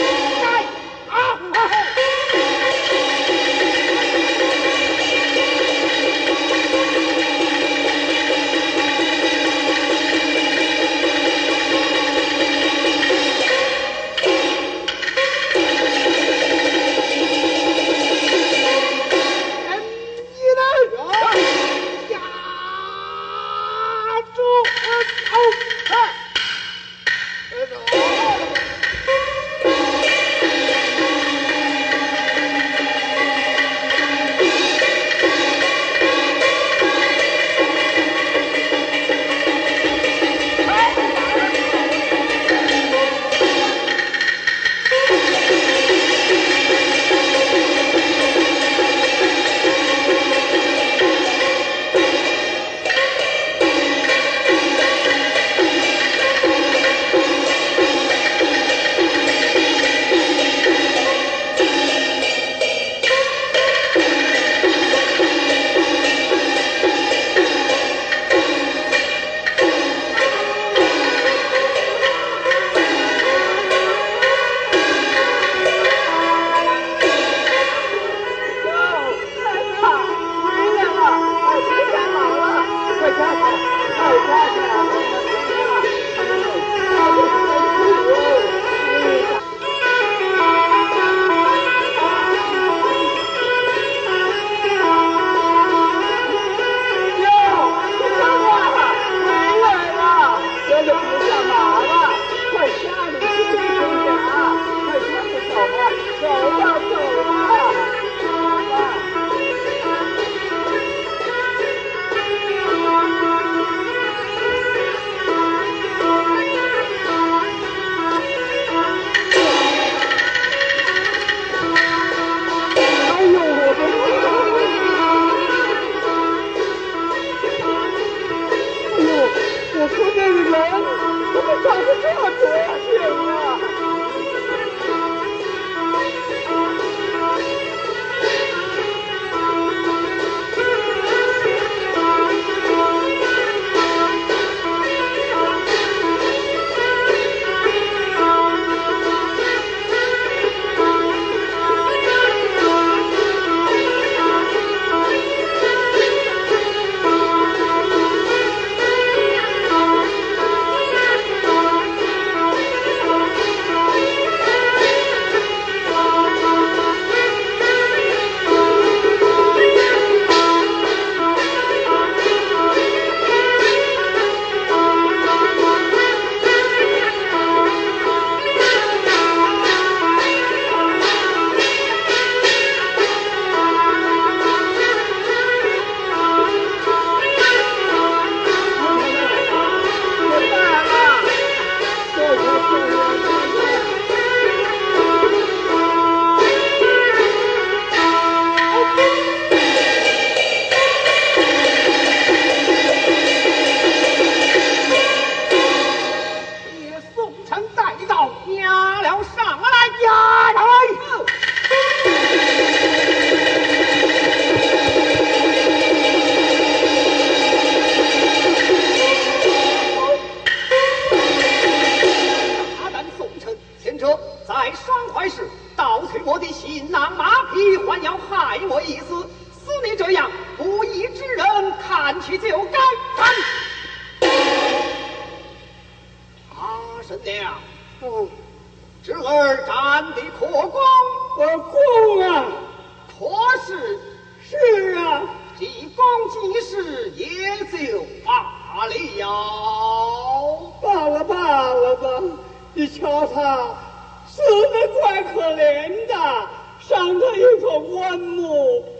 侄儿战的可功？ 功啊！ 可是是啊， 既功即事，也就罢了。 罢了吧！你瞧他死的怪可怜的，伤他一颗棺木，把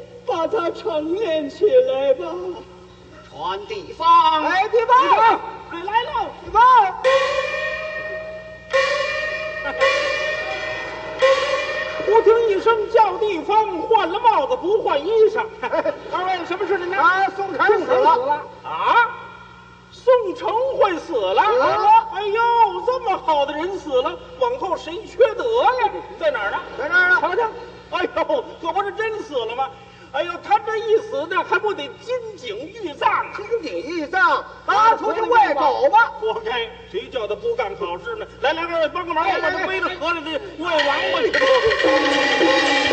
把他成年起来吧。 传地方， 哎，地方，哎，来喽，地方。忽听一声叫地方，换了帽子不换衣裳。二位什么事情呢？ 啊，宋城死了。 啊！宋城会死了？哎呦，这么好的人死了，往后谁缺德呀？在哪儿呢？ 在那儿呢。 瞧瞧，哎呦，可不是真死了吗？哎呦，他这一死呢，还不得金井玉葬啊？ 金鼎玉葬，拿出去喂狗吧。 活该，谁叫他不干好事呢？来，二位帮个忙，我把他背到河里去喂王八去。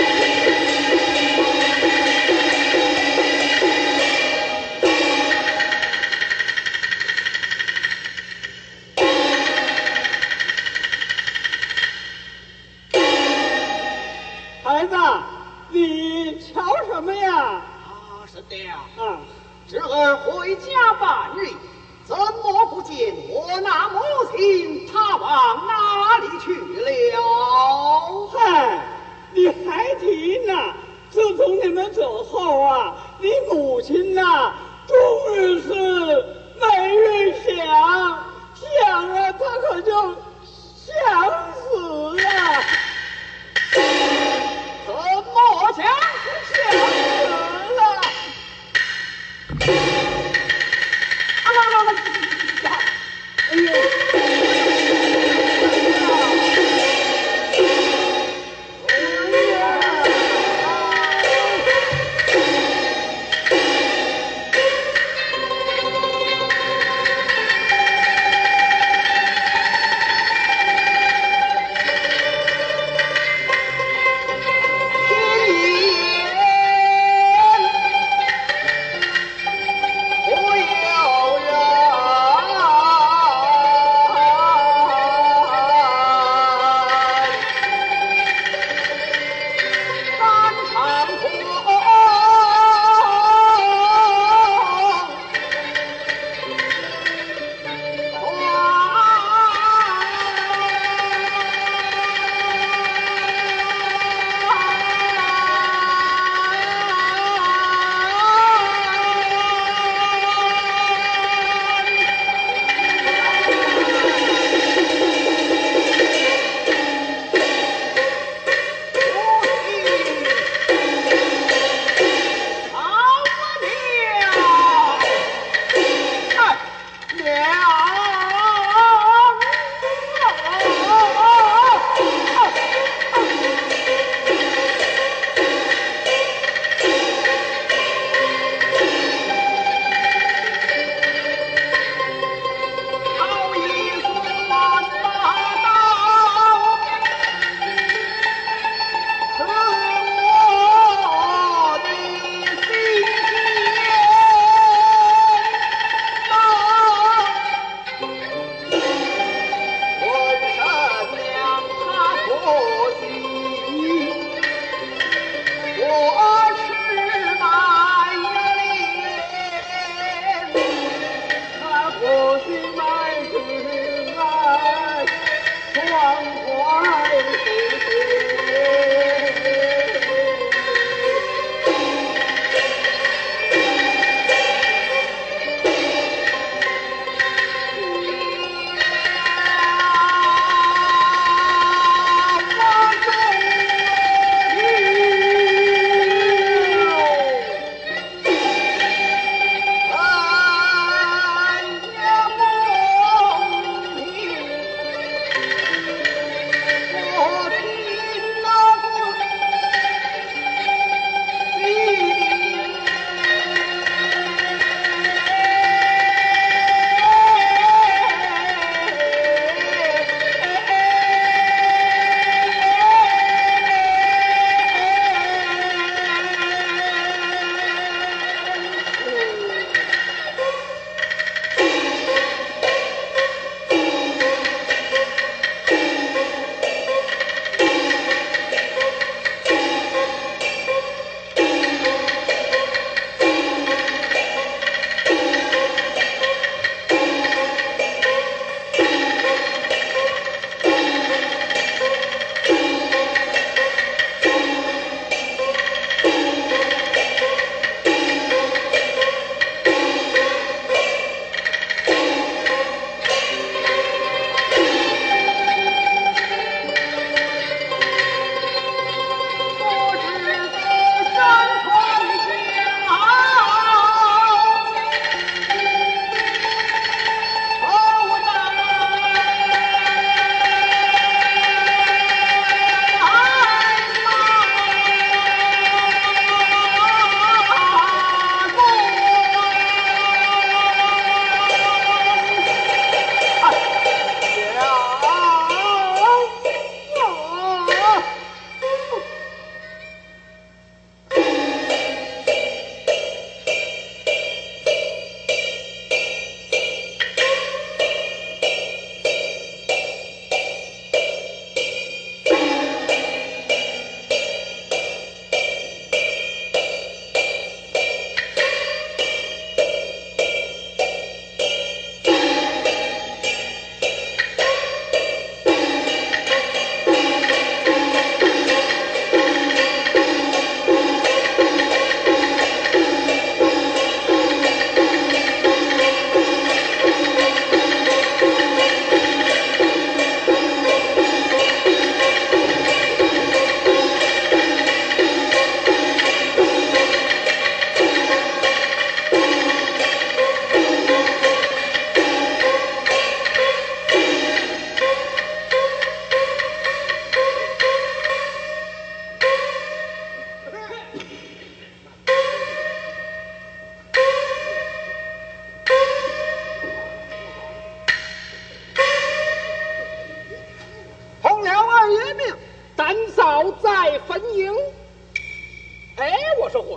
孩子，你瞧什么呀？ 啊，是的呀。 啊， 侄儿回家半日，怎么不见我那母亲？她往哪里去了？ 嗨，你还提呢？自从你们走后啊，你母亲呐，终日是每日想啊，她可就想死了。 怎么想是想死了？ 哎呦！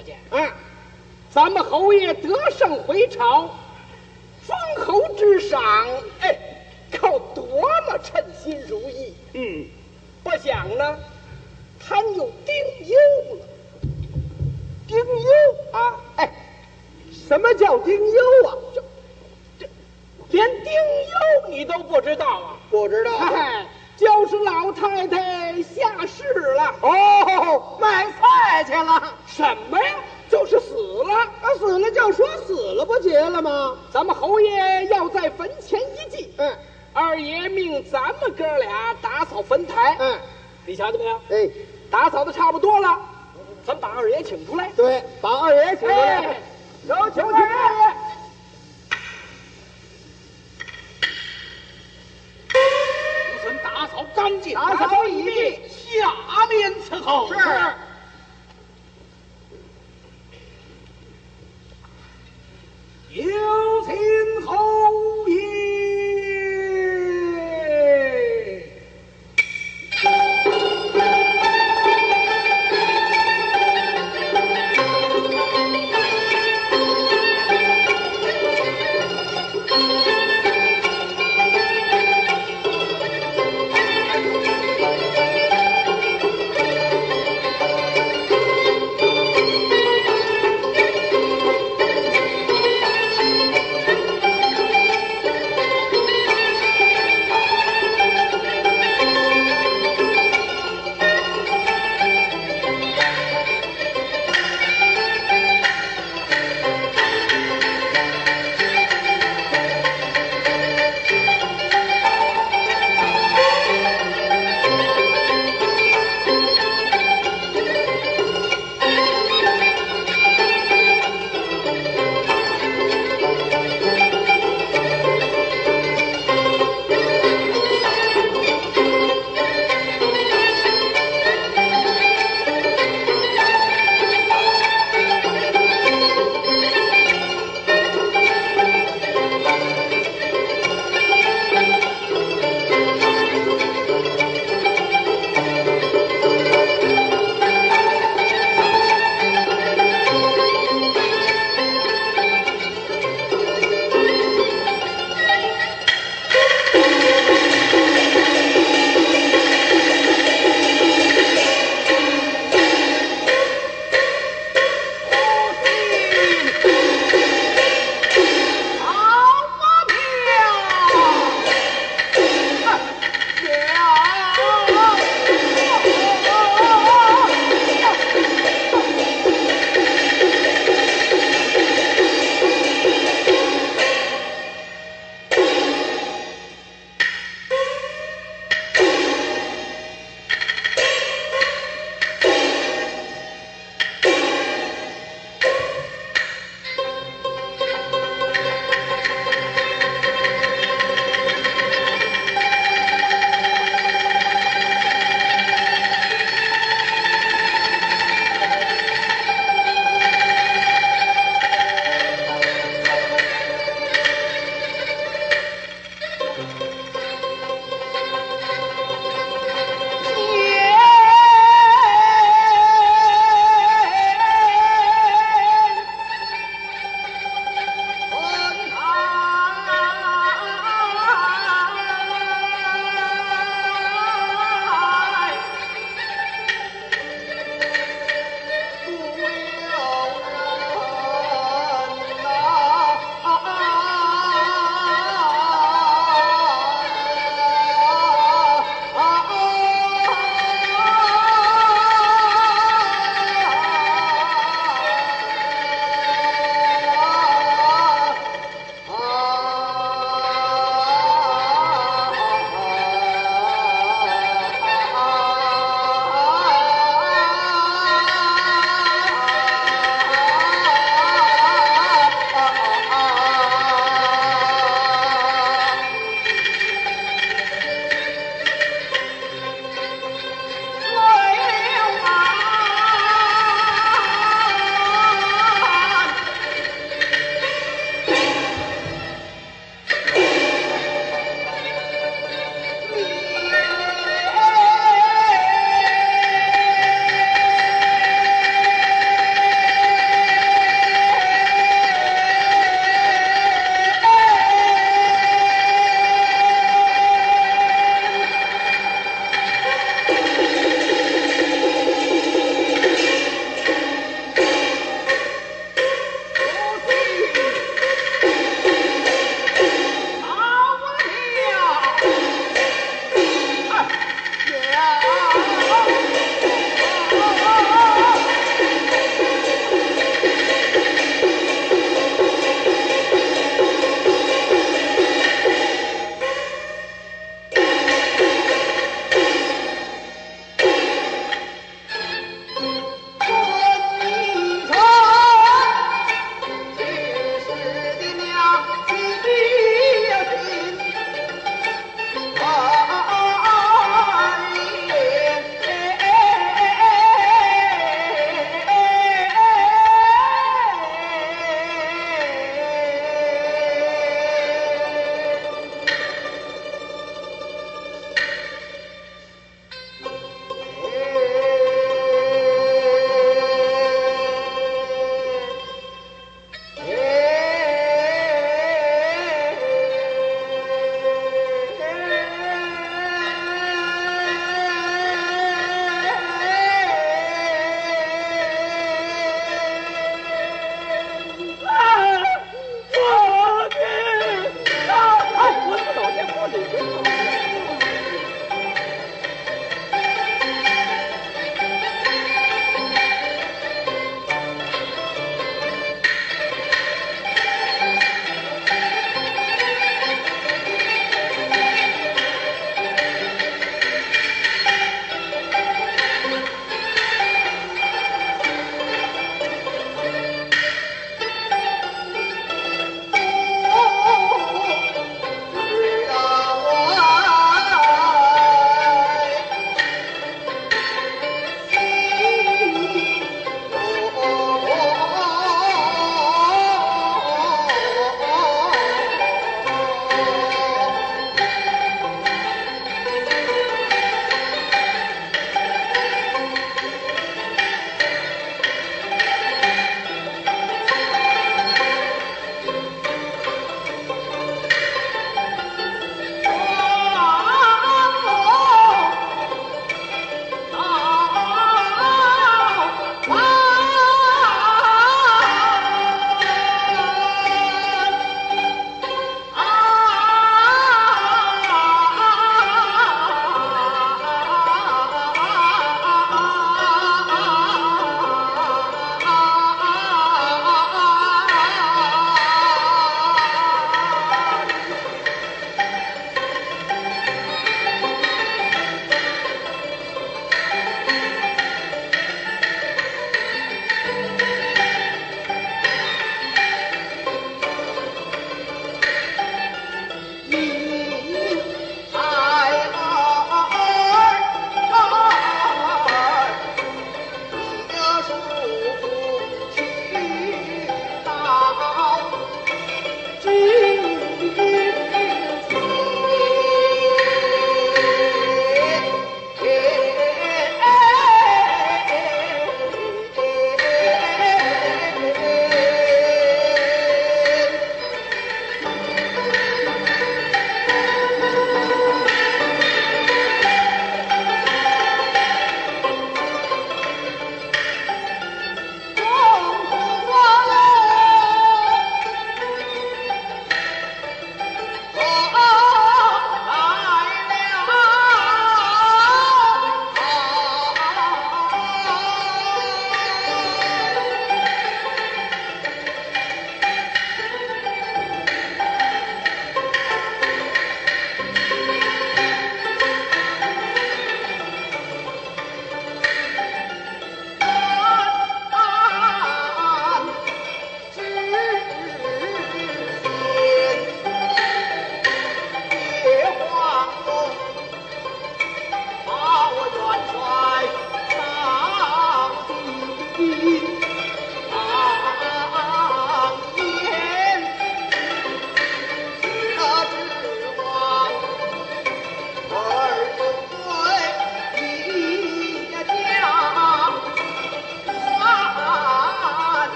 件。咱们侯爷得胜回朝，封侯之赏，哎，可多么称心如意。不想呢，他又丁忧了。丁忧啊，哎，什么叫丁忧啊？这连丁忧你都不知道啊？ 不知道。 哎，就是老太太下世了。 哦，卖菜去了。 什么呀？就是死了。 死了就说死了，不结了吗？ 咱们侯爷要在坟前一祭。二爷命咱们哥俩打扫坟台。你瞧见没有？ 哎， 打扫的差不多了，咱把二爷请出来。 对，把二爷请出来。 有请二爷。 臣打扫干净， 打扫已毕， 下面伺候。 是。 有请侯爷。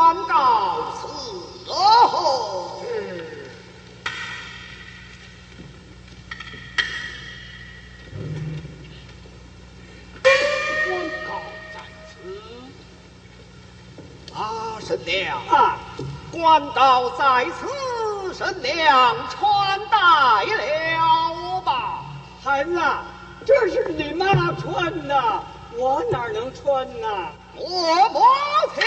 传告此后。 官告在此。 神娘啊，官告在此，神娘传代了吧？ 孩子，这是你妈穿的，我哪能穿呢？ 我母亲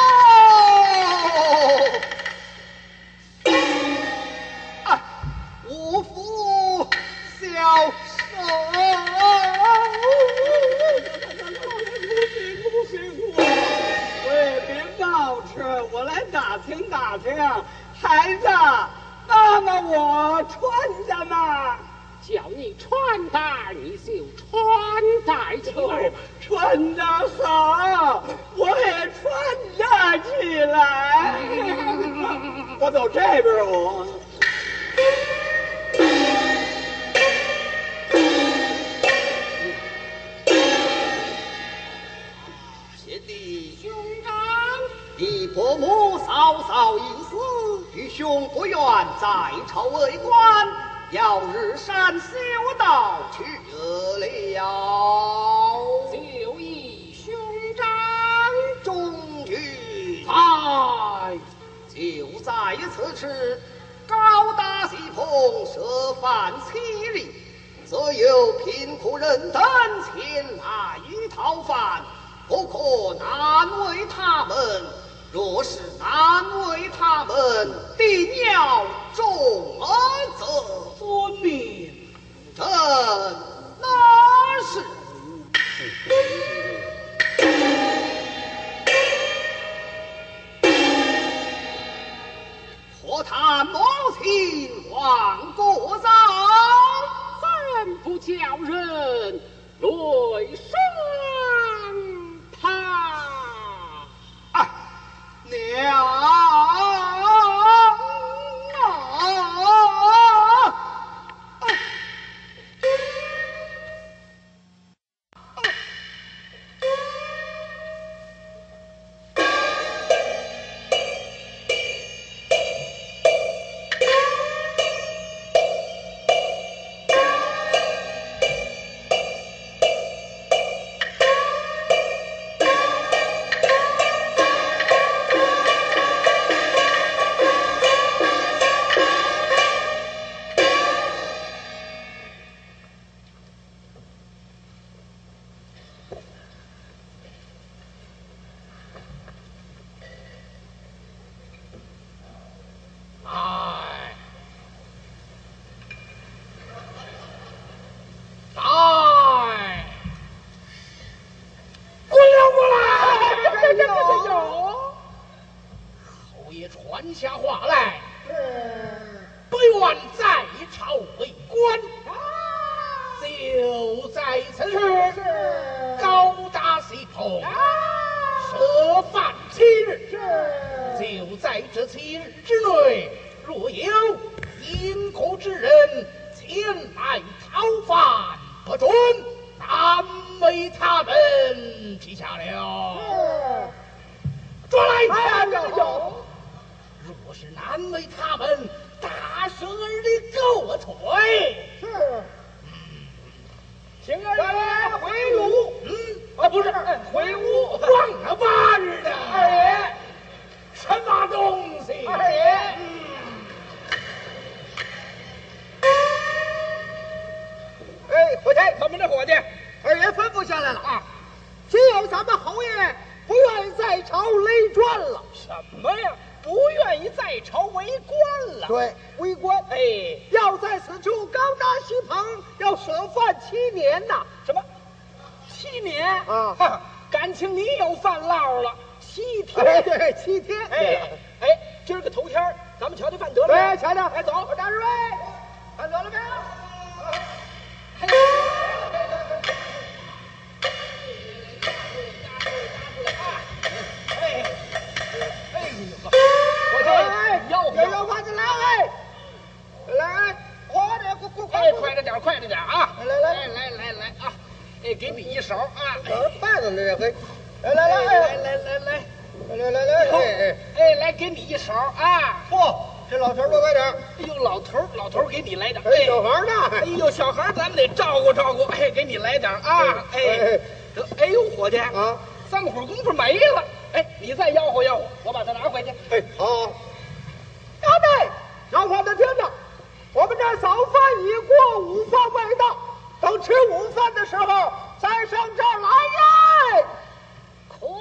啊，无福消受。 喂，别闹吃，我来打听打听。孩子，妈妈我穿的嘛。 叫你穿戴，你就穿戴去。 穿得好，我也穿得起来。我走这边我。 贤弟， 兄长， 你伯母嫂嫂已死，弟兄不愿在朝为官，要日山修道去了。 就以兄长终于在， 就在此时，高大西风设饭欺凌，则有贫苦人等前来讨饭，不可难为他们。若是难为他们，定要重责。 遵命。 朕那是。何谈母亲亡国早， 怎不叫人累生他？ 娘。 传下话来，不愿在朝为官，就在此时高大西棚，设饭7日，就在这7日之内，若有因苦之人前来讨饭，不准难为他们。记下了。抓来！若是难为他们，大蛇儿的狗腿。是。 请二爷回炉。 不是， 回屋。 忘了8日的。 二爷， 什么东西？ 二爷。伙计， 怎么着，伙计？ 二爷吩咐下来了啊！只有咱们侯爷不愿意在朝累官了。 什么呀？不愿意在朝为官了？ 对，为官。要在此处高大西棚，要设饭7年呐。 什么？7年啊？ 感情你有饭捞了7天。 对，7天。 今儿个头天，咱们瞧瞧饭得了。 对，瞧瞧。 走， 大师位，饭得了没有？要饭的来， 快着点啊！来啊！给你一勺啊！ 筷子这回，来， 来， 哎，来给你一勺啊！ 嚯，这老头多快点。 哎呦，老头给你来点。 哎，小孩呢？ 哎呦，小孩咱们得照顾照顾。哎，给你来点啊！哎，得，哎呦，伙计啊 ，3会儿功夫没了。哎，你再吆喝吆喝，我把它拿回去。 哎，好。 大妹，让我的天哪！我们这早饭已过，午饭未到，等吃午饭的时候再上这儿来耶！可望。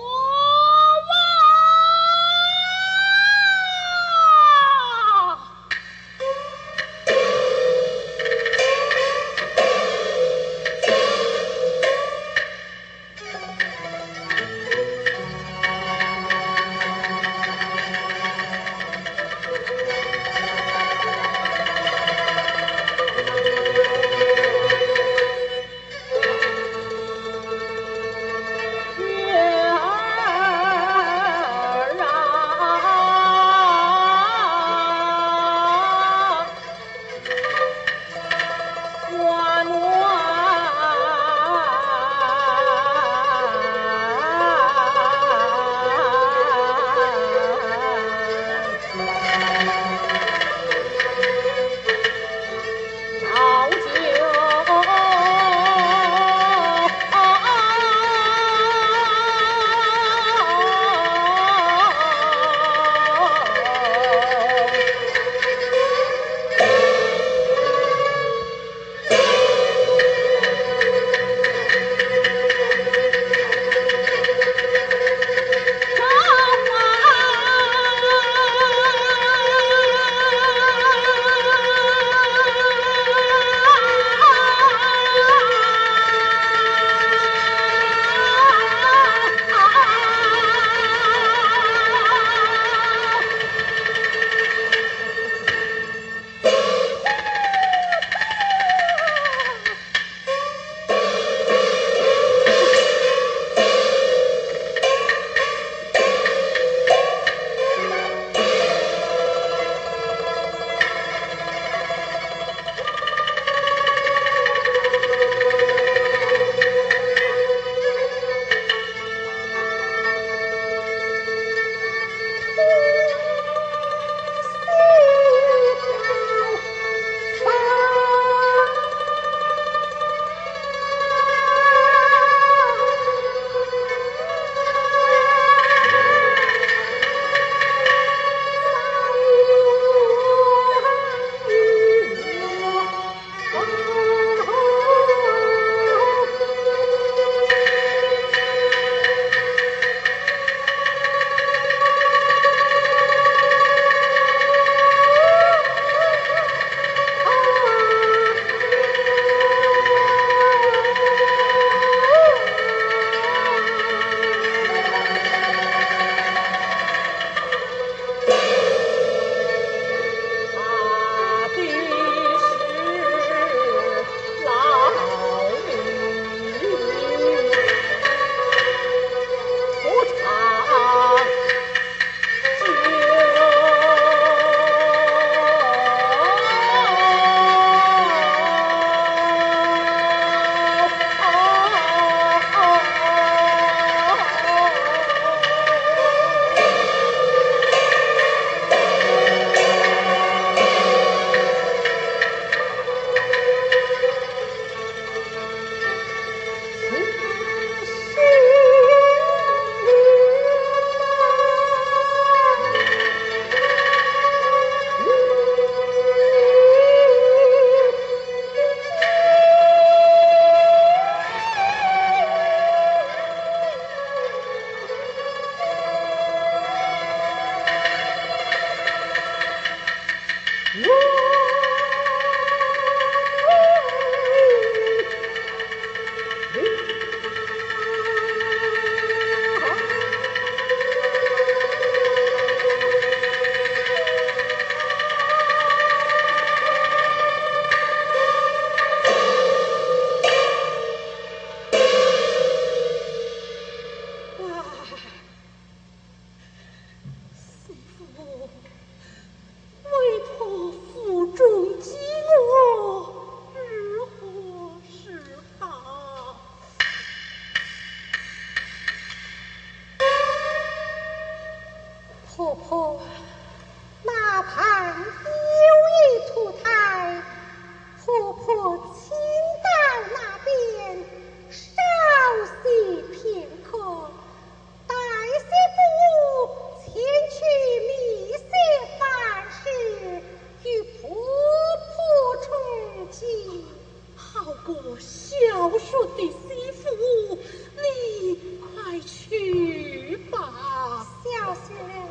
婆请到那边稍息片刻，待媳妇前去觅些饭食与婆婆充饥。 好个孝顺的媳妇，你快去吧。 小心了。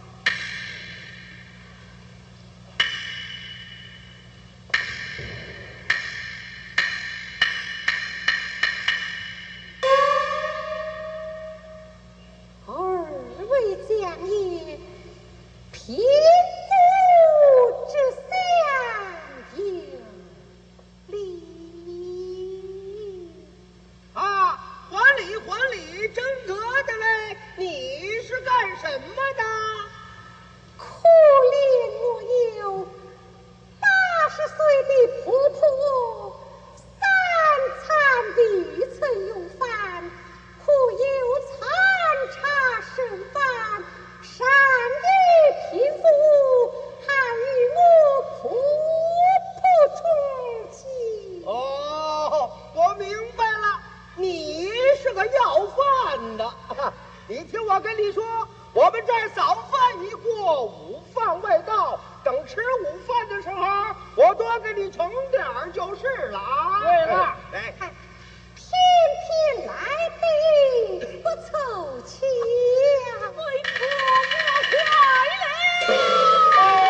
二位将爷，贫富之相有礼。 啊，还礼，真得的嘞！你是干什么的？ 可怜我有80岁的婆婆，3餐未曾用饭，可有残茶剩饭，善于贫妇，还与我婆婆充饥。 哦，我明白了，你是个要饭的。你听我跟你说，我们这儿早饭一过，午饭未到，等吃午饭的时候，我多给你盛点儿就是了啊。对了，来， 偏偏来的不凑巧， 为婆婆快来！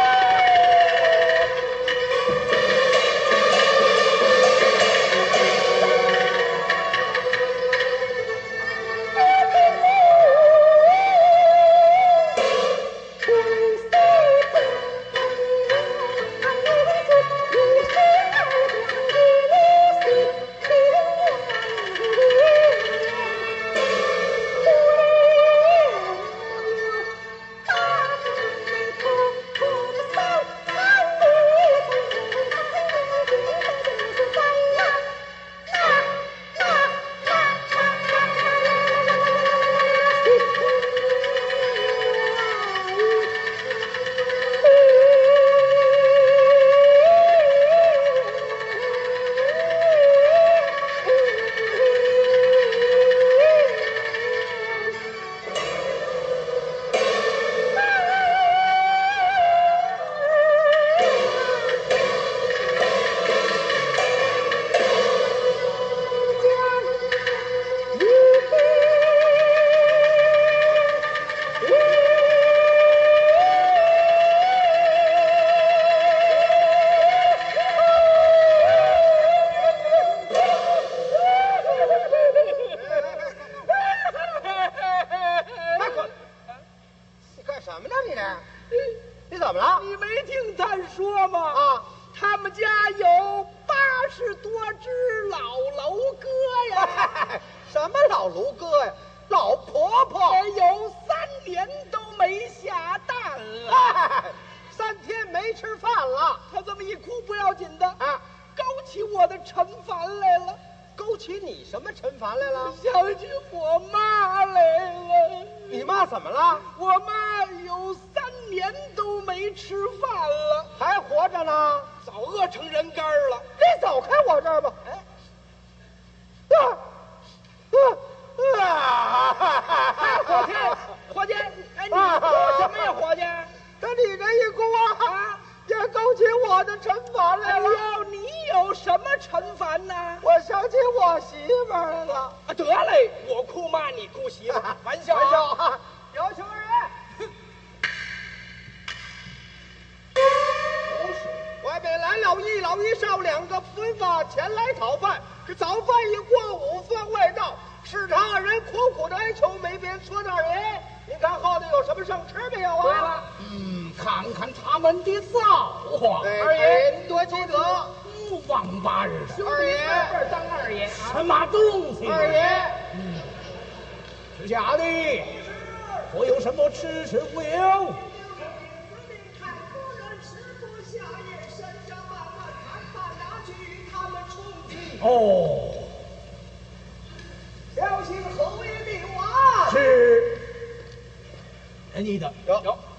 小心后爷命啊！是。你的有。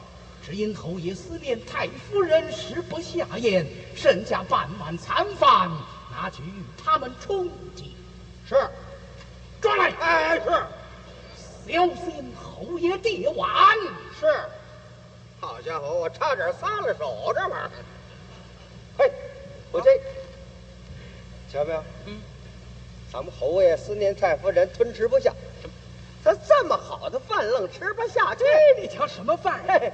只因侯爷思念太夫人，食不下咽，剩下半碗残饭，拿去与他们充饥。 是， 抓来！ 哎，是， 小心侯爷跌碗。 是。好家伙，我差点撒了手这玩意儿。嘿，我这，瞧没有？咱们侯爷思念太夫人，吞吃不下。咱这么好的饭愣吃不下去。 你瞧什么饭？ 嘿，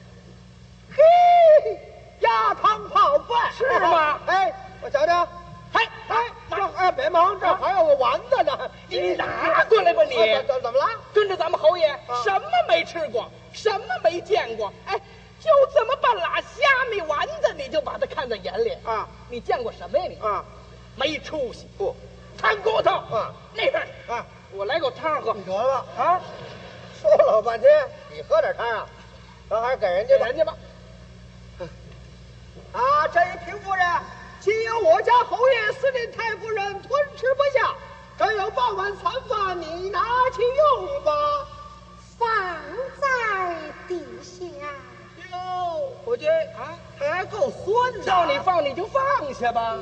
鸭汤泡饭是吗？ 哎，我瞧瞧。别忙，这还有个丸子呢。 你拿过来吧你。 怎么了？ 跟着咱们侯爷，什么没吃过，什么没见过？哎，就这么半拉虾米丸子，你就把它看在眼里啊？ 你见过什么呀你？ 啊， 没出息！ 不， 摊骨头啊， 那边啊， 我来口汤喝。 你得了啊， 说老半天，你喝点汤啊？咱还是给人家吧。啊，这一平夫人，今有我家侯爷思念太夫人，吞吃不下，这有半碗残饭，你拿去用吧。 放在地下。 哟，我这啊还够酸的。 叫你放你就放下吧。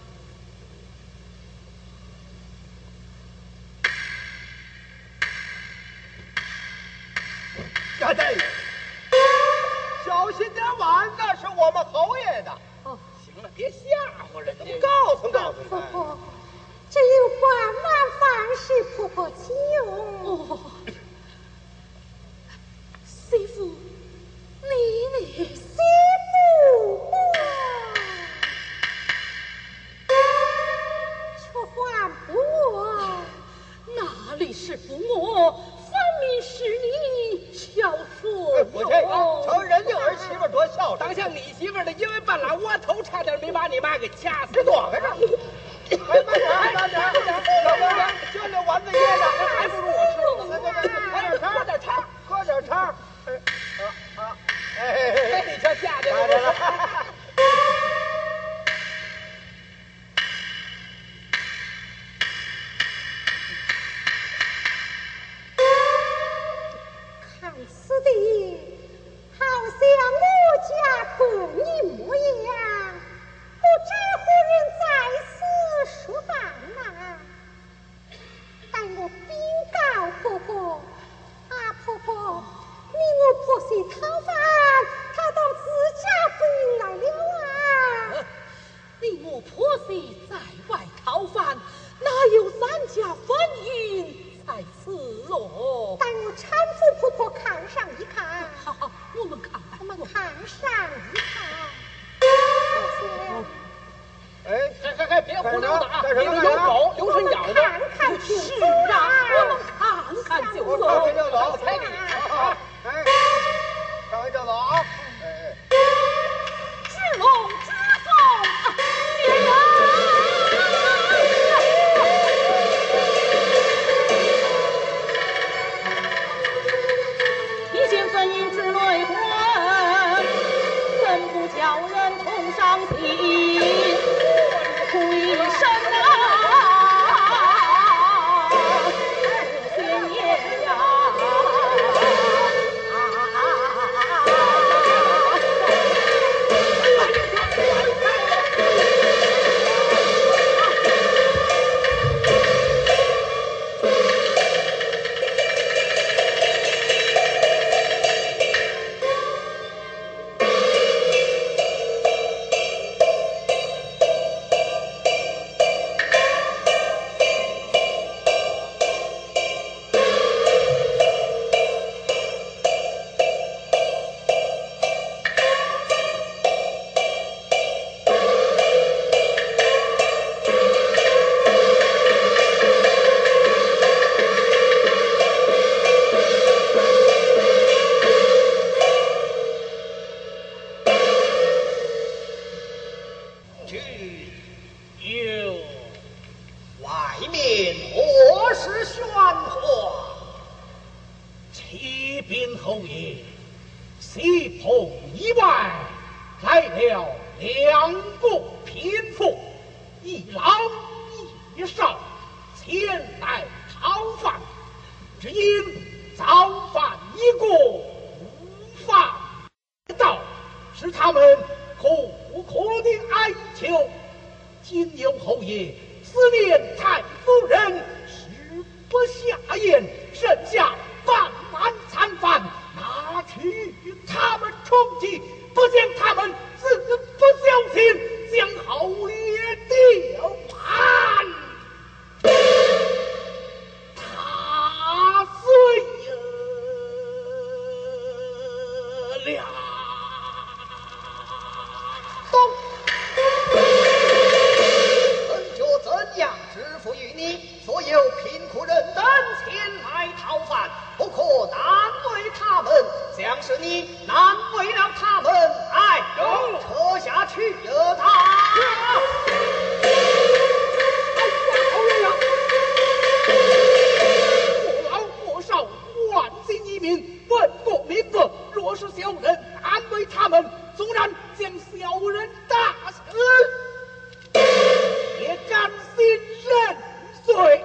呀对，小心点碗，那是我们侯爷的。 哦，行了，别吓唬人家。 告诉他。 婆婆，只有半碗饭是婆婆请用。 哦，媳妇，你媳妇，却还不我？ 哪里是不我，分明是你孝顺。 我这瞧人家儿媳妇多孝顺， 当像你媳妇的，因为半拉窝头，差点没把你妈给掐死。 这躲开这。哎，慢点，就那丸子噎着， 还不如我吃了呢。 喝点汤，喝点汤。 哎，你瞧下去了。 看此地，好像我家本一模样，不知何人在此说办呐？待我禀告婆婆。啊，婆婆，你我婆媳讨饭，他到自家不应来了啊！ 你我婆媳在外讨饭，哪有咱家分银在此哦？ 待我搀扶婆婆看上一看。 好，我们看， 看上一看。 哎， 别胡闹的啊！ 干什么？ 有狗，留神咬着。 看看就是啊，我们看看就走。 看完就走， 猜你啊！哎，看完就走啊！哎， 知龙知凤，别人。一见分银之内魂，怎不叫人同伤心？哭一声啊，不见言呀！ 侯爷，思念太夫人，食不下咽，剩下半碗残饭，拿去与他们充饥，不见他们自不小心，将侯爷丢盘。他碎了。 臣就怎样支付于你？所有贫苦人等前来讨饭，不可难为他们，像是你难为了他们。哎，撤下去惹他。 侯爷呀！我老我少，万姓一民，问过民妇，若是小人安慰他们，纵然将小人打死，也甘心认罪。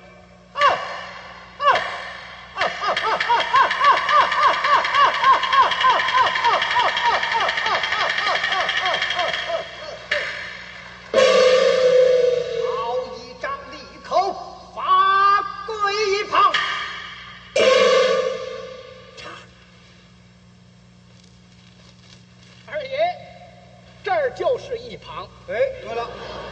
好一张利口，罚跪一旁。 二爷，这儿就是一旁。 哎，对了，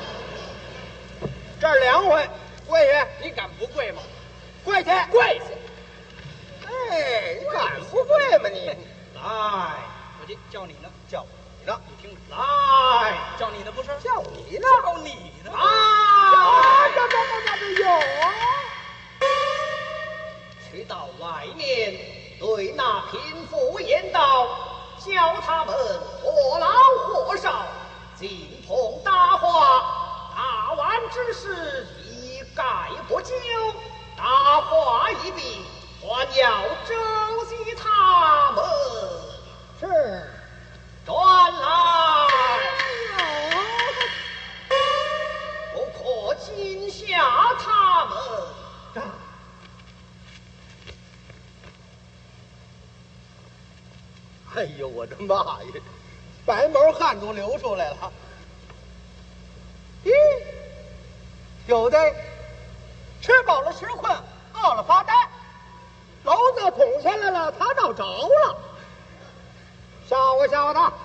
这儿2回，跪下， 你敢不跪吗？ 跪下， 跪下！ 哎，你敢不跪吗你？来， 我这叫你呢， 叫你呢， 你听着， 来， 叫你呢不是？ 叫你呢， 叫你呢！ 这有啊！ 去到外面对那贫妇言道，叫他们或老或少，尽同搭话，大碗之事一概不究，大话一毕，还要周济他们。 是， 转来，不可惊吓他们。 哎呦，我的妈呀，白毛汗都流出来了。咦，有的吃饱了吃困，饿了发呆，篓子捅下来了，他找着了，吓唬吓唬他。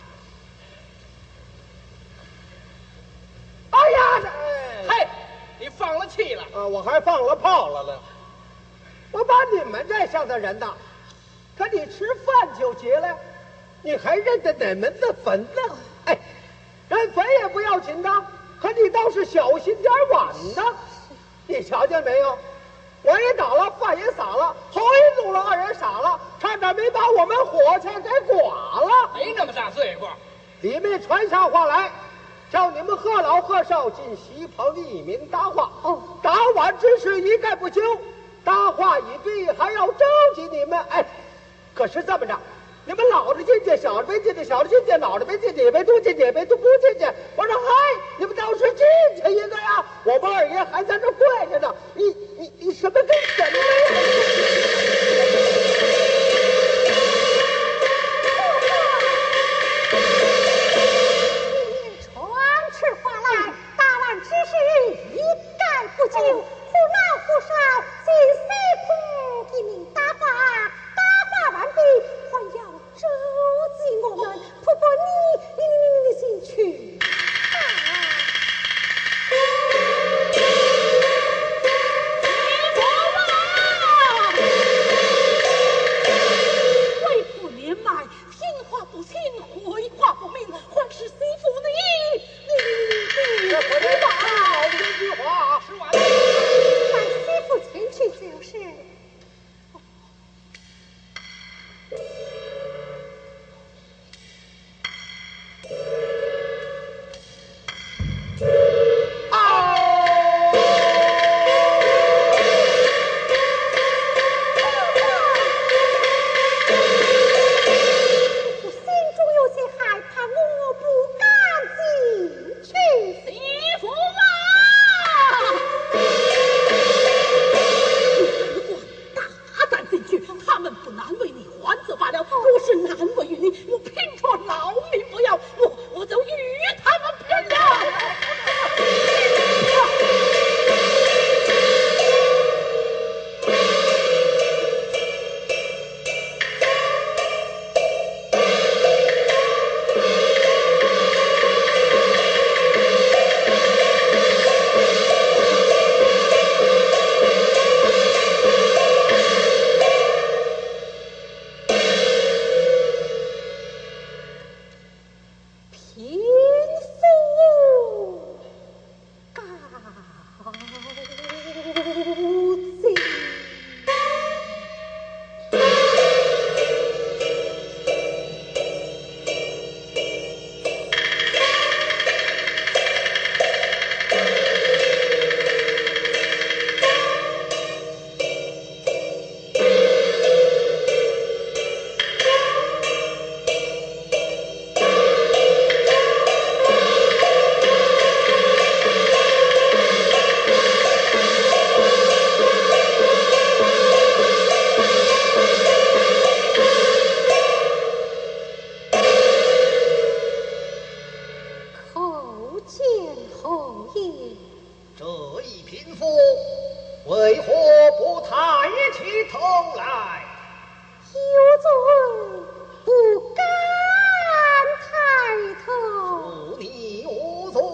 哎呀， 嘿，你放了气了。 我还放了炮了呢。我把你们这像的人呐，可你吃饭就结了，你还认得哪门子坟呢？哎，人坟也不要紧的，可你倒是小心点碗呢。你瞧见没有？我也倒了，饭也撒了，侯一怒了，二人傻了，差点没把我们火柴给剐了。 没那么大罪过。 里面传下话来，叫你们贺老贺少进席棚一鸣搭话。打碗之事一概不究，搭话已毕，还要召集你们。哎，可是这么着，你们老的进去，小的没进去；小的进去，老的没进去，也没都进去，也没都不进去。我说嗨，你们倒是进去一个呀！我们二爷还在这跪着呢。你什么跟什么呀？ 传吃话来，大碗之事一概不究，胡老胡少进西铺一鸣搭话，搭话完毕，还要召集我们。婆婆你先去。 这一贫妇为何不抬起头来？ 有罪不敢抬头。 你无罪。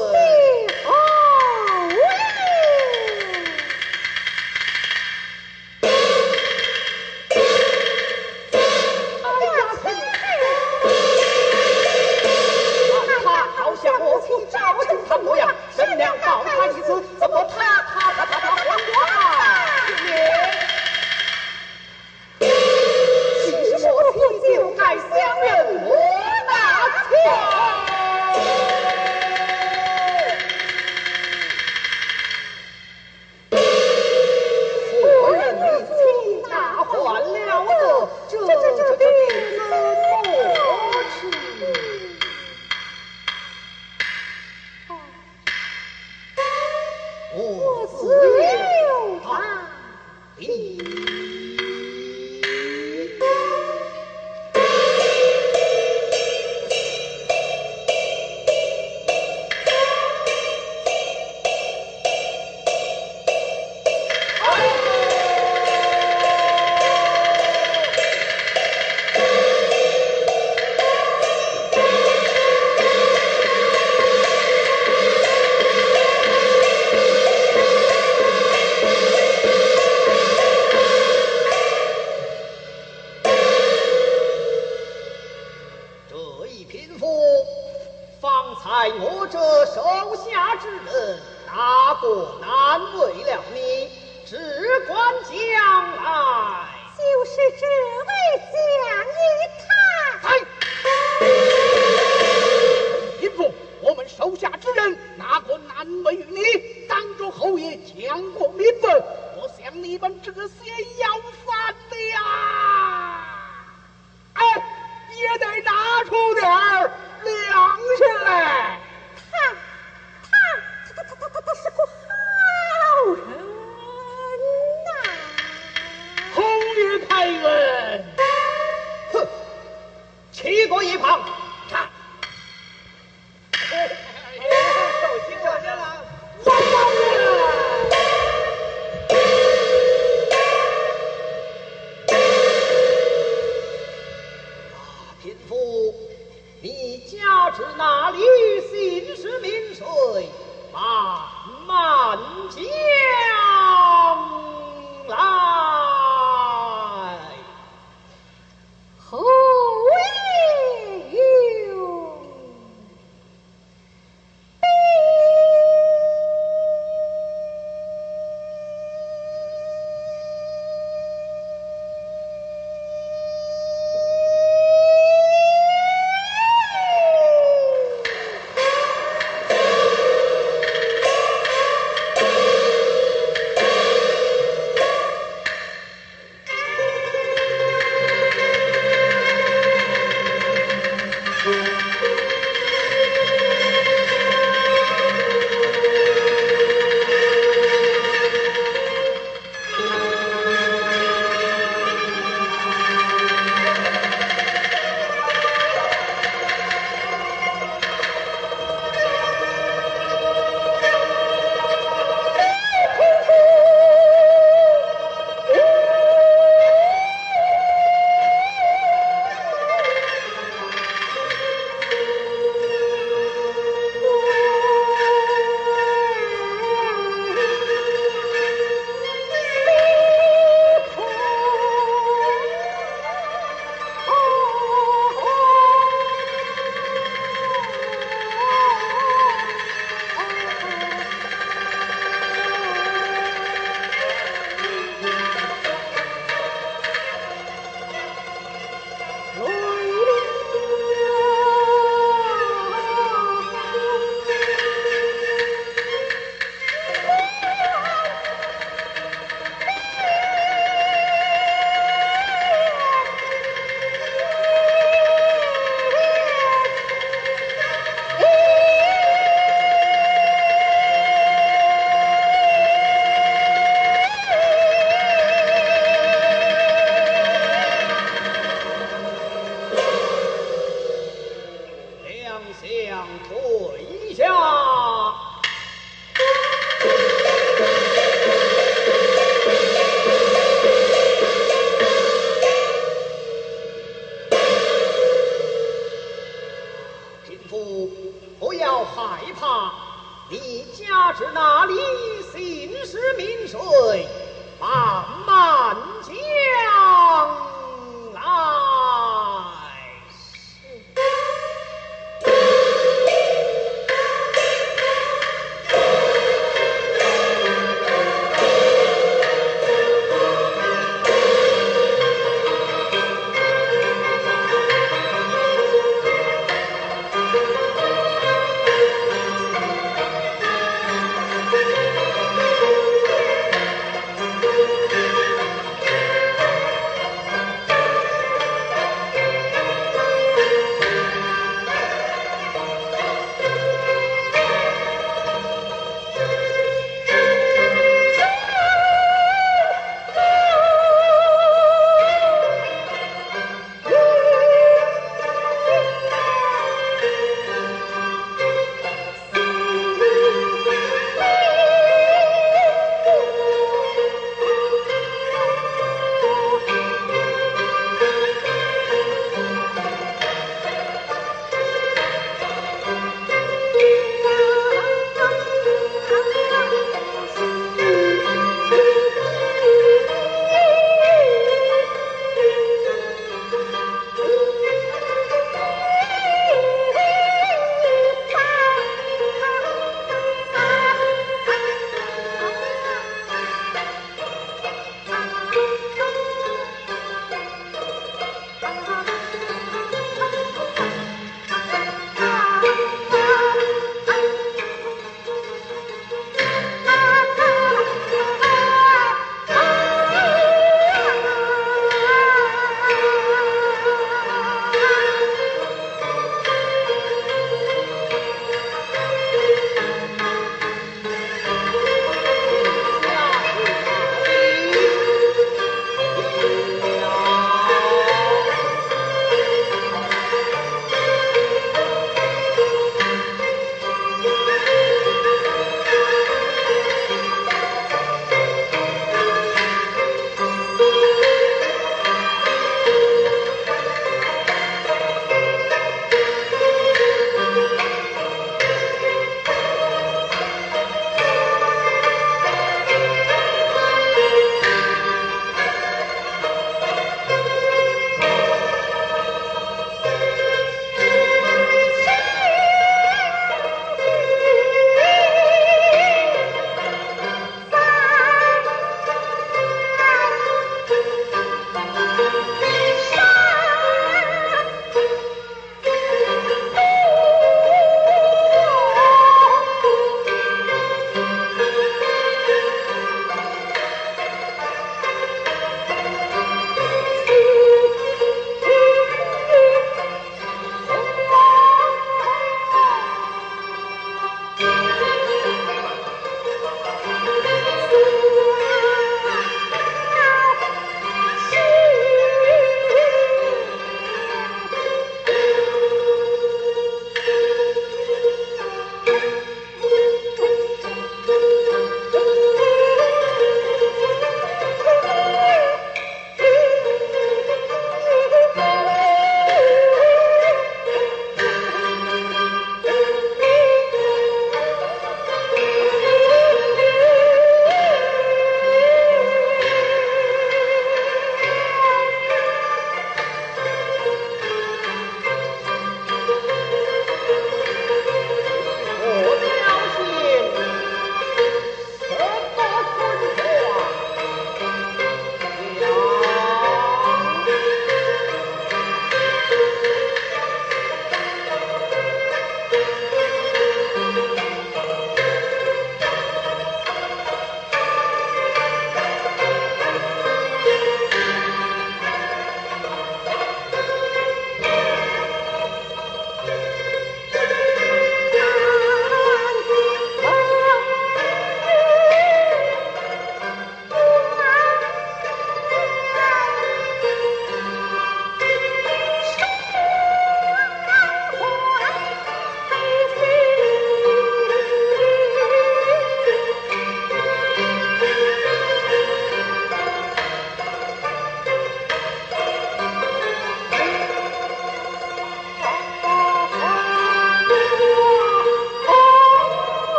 神娘告他一次，怎么他还其实我亲就该相认我那错人的亲那换了的，这病怎么治？我自有办法。方才我这手下之人，大过难为了你，只管将来。 就是这位蒋一太。 贫妇，我们手下之人，哪个难为于你？当着侯爷讲过明白，我想你们这些要饭的呀，哎，也得拿出点儿良心来。 他是个好人呐。 侯爷开恩。 哼，去过一旁看。 受惊了。 贫妇，你家至哪里？姓氏名谁？慢慢讲来。 侯爷有病。 里心事明水，慢慢将来。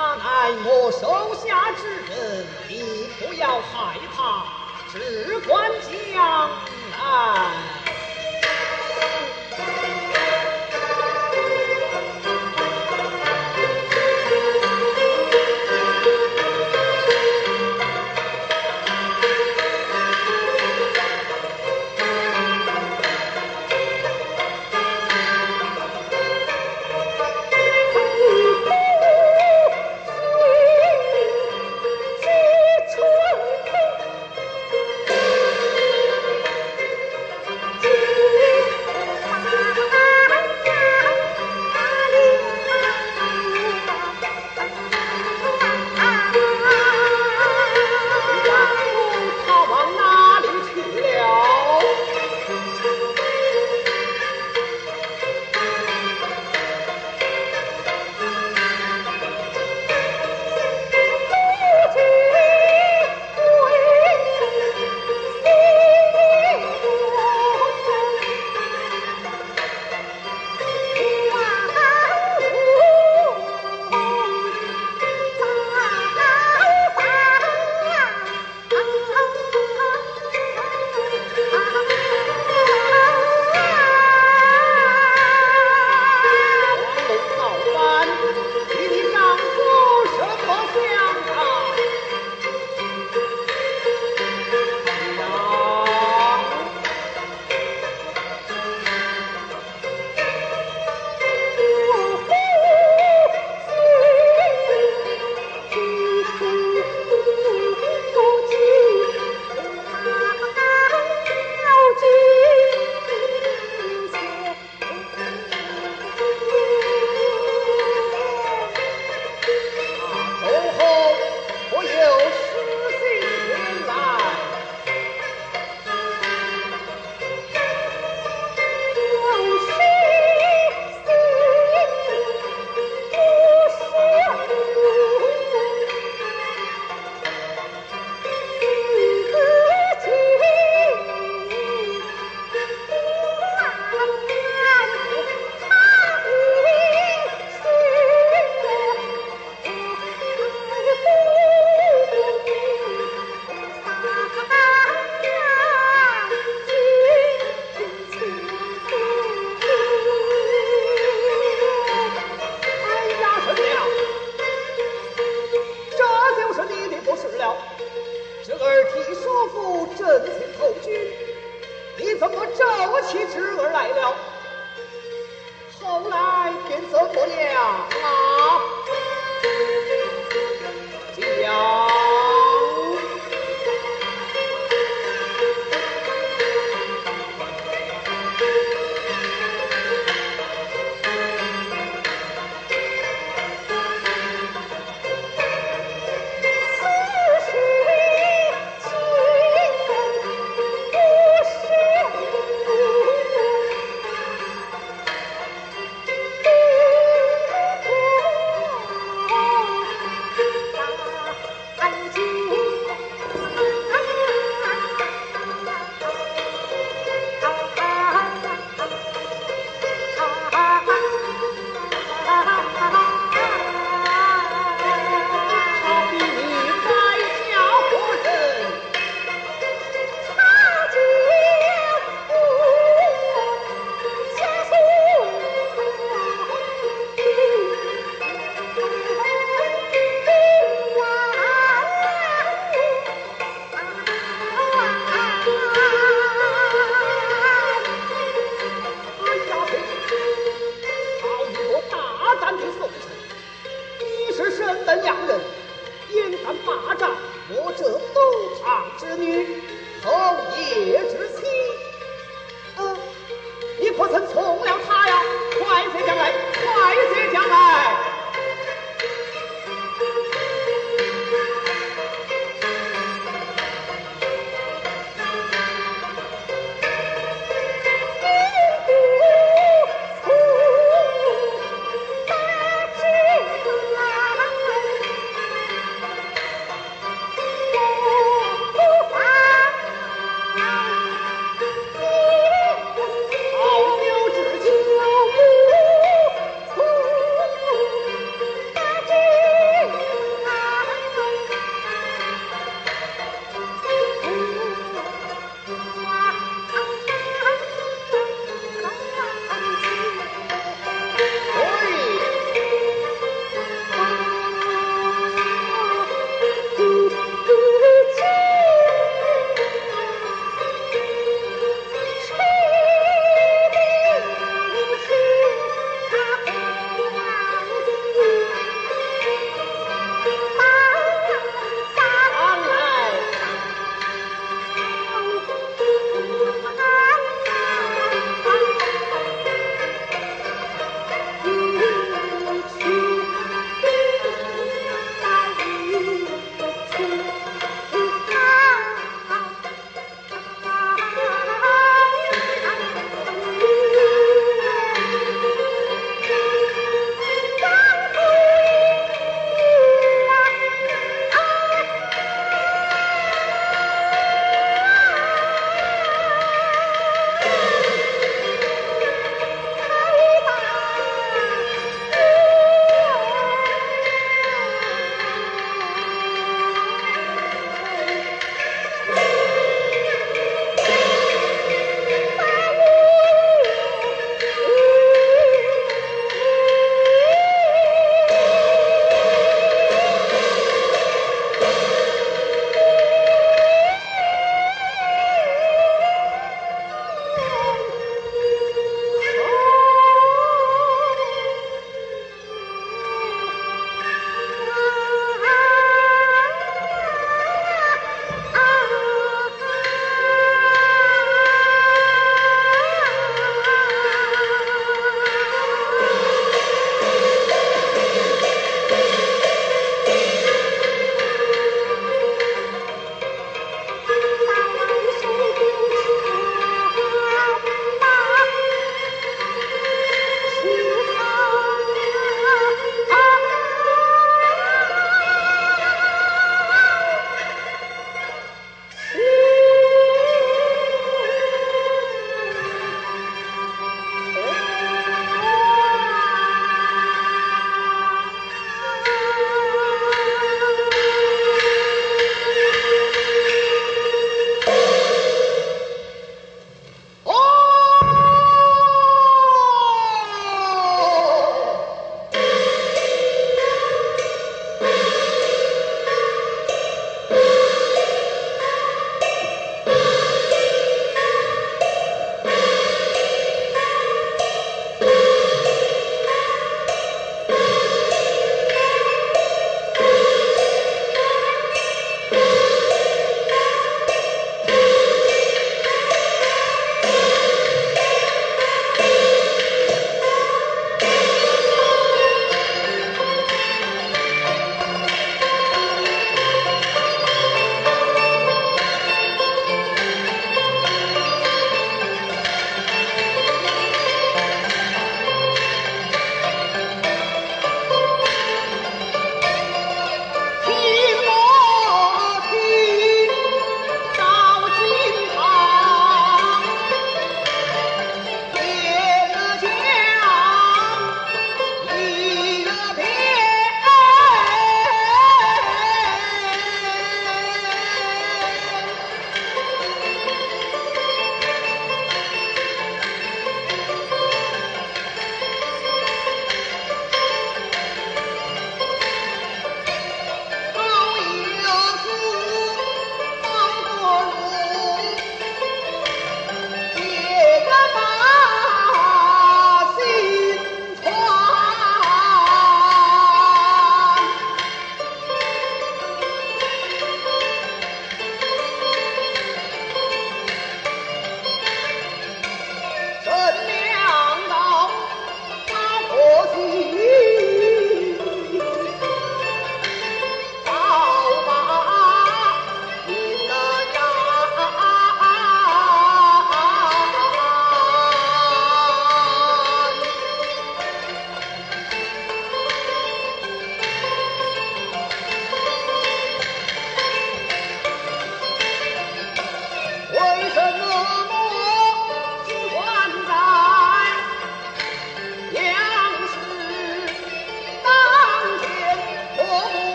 他乃我手下之人，你不要害怕，只管将来。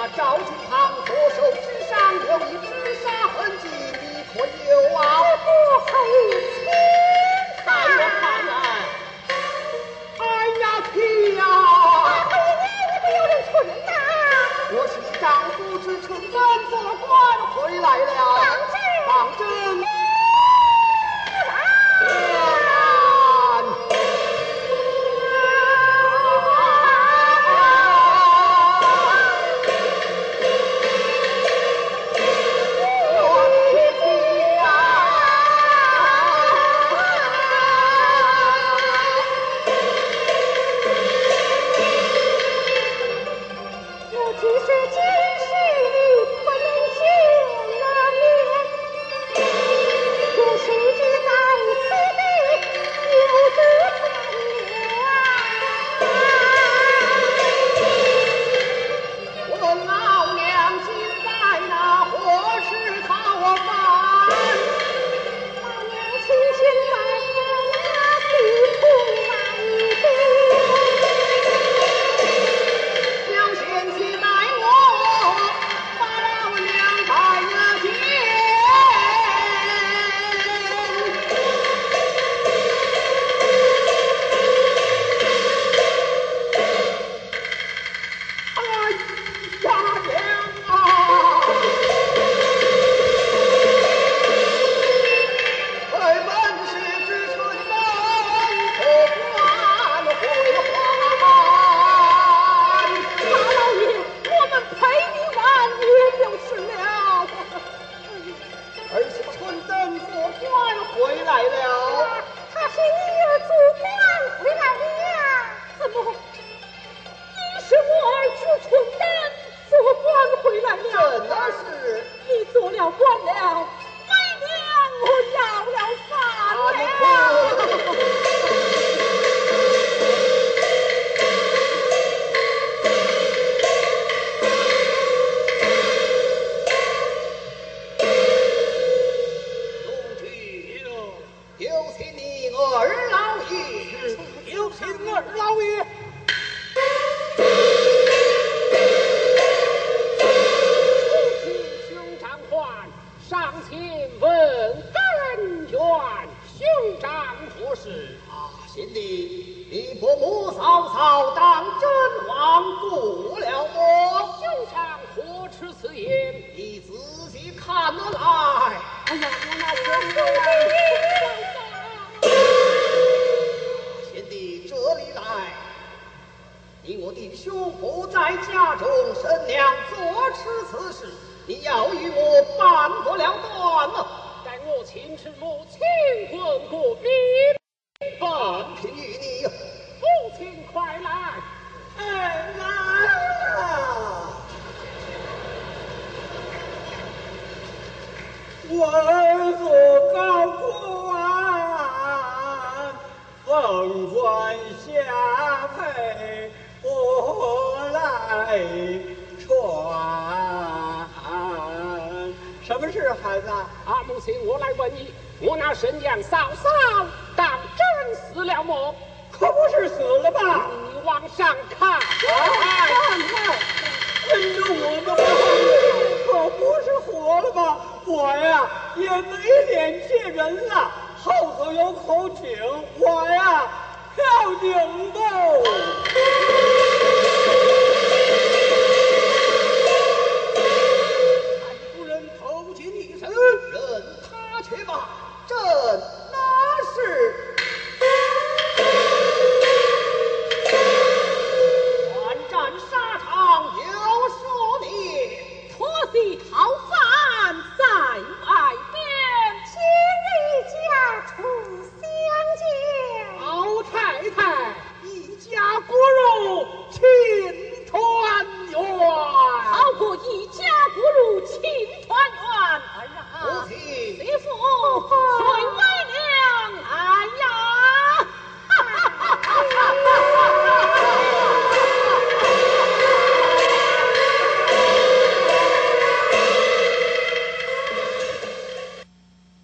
那赵金堂左手指上有一指杀痕迹，你可有啊？ 我可以亲带我看来。哎呀皮呀！ 哎呀，你不有人存呐？ 我是你丈夫之春本做官回来了。当真。 我儿做高官，凤冠霞帔我来传。什么事，孩子？ 啊，母亲，我来问你，我那神娘嫂嫂当真死了么？ 可不是死了吧？ 你往上看， 看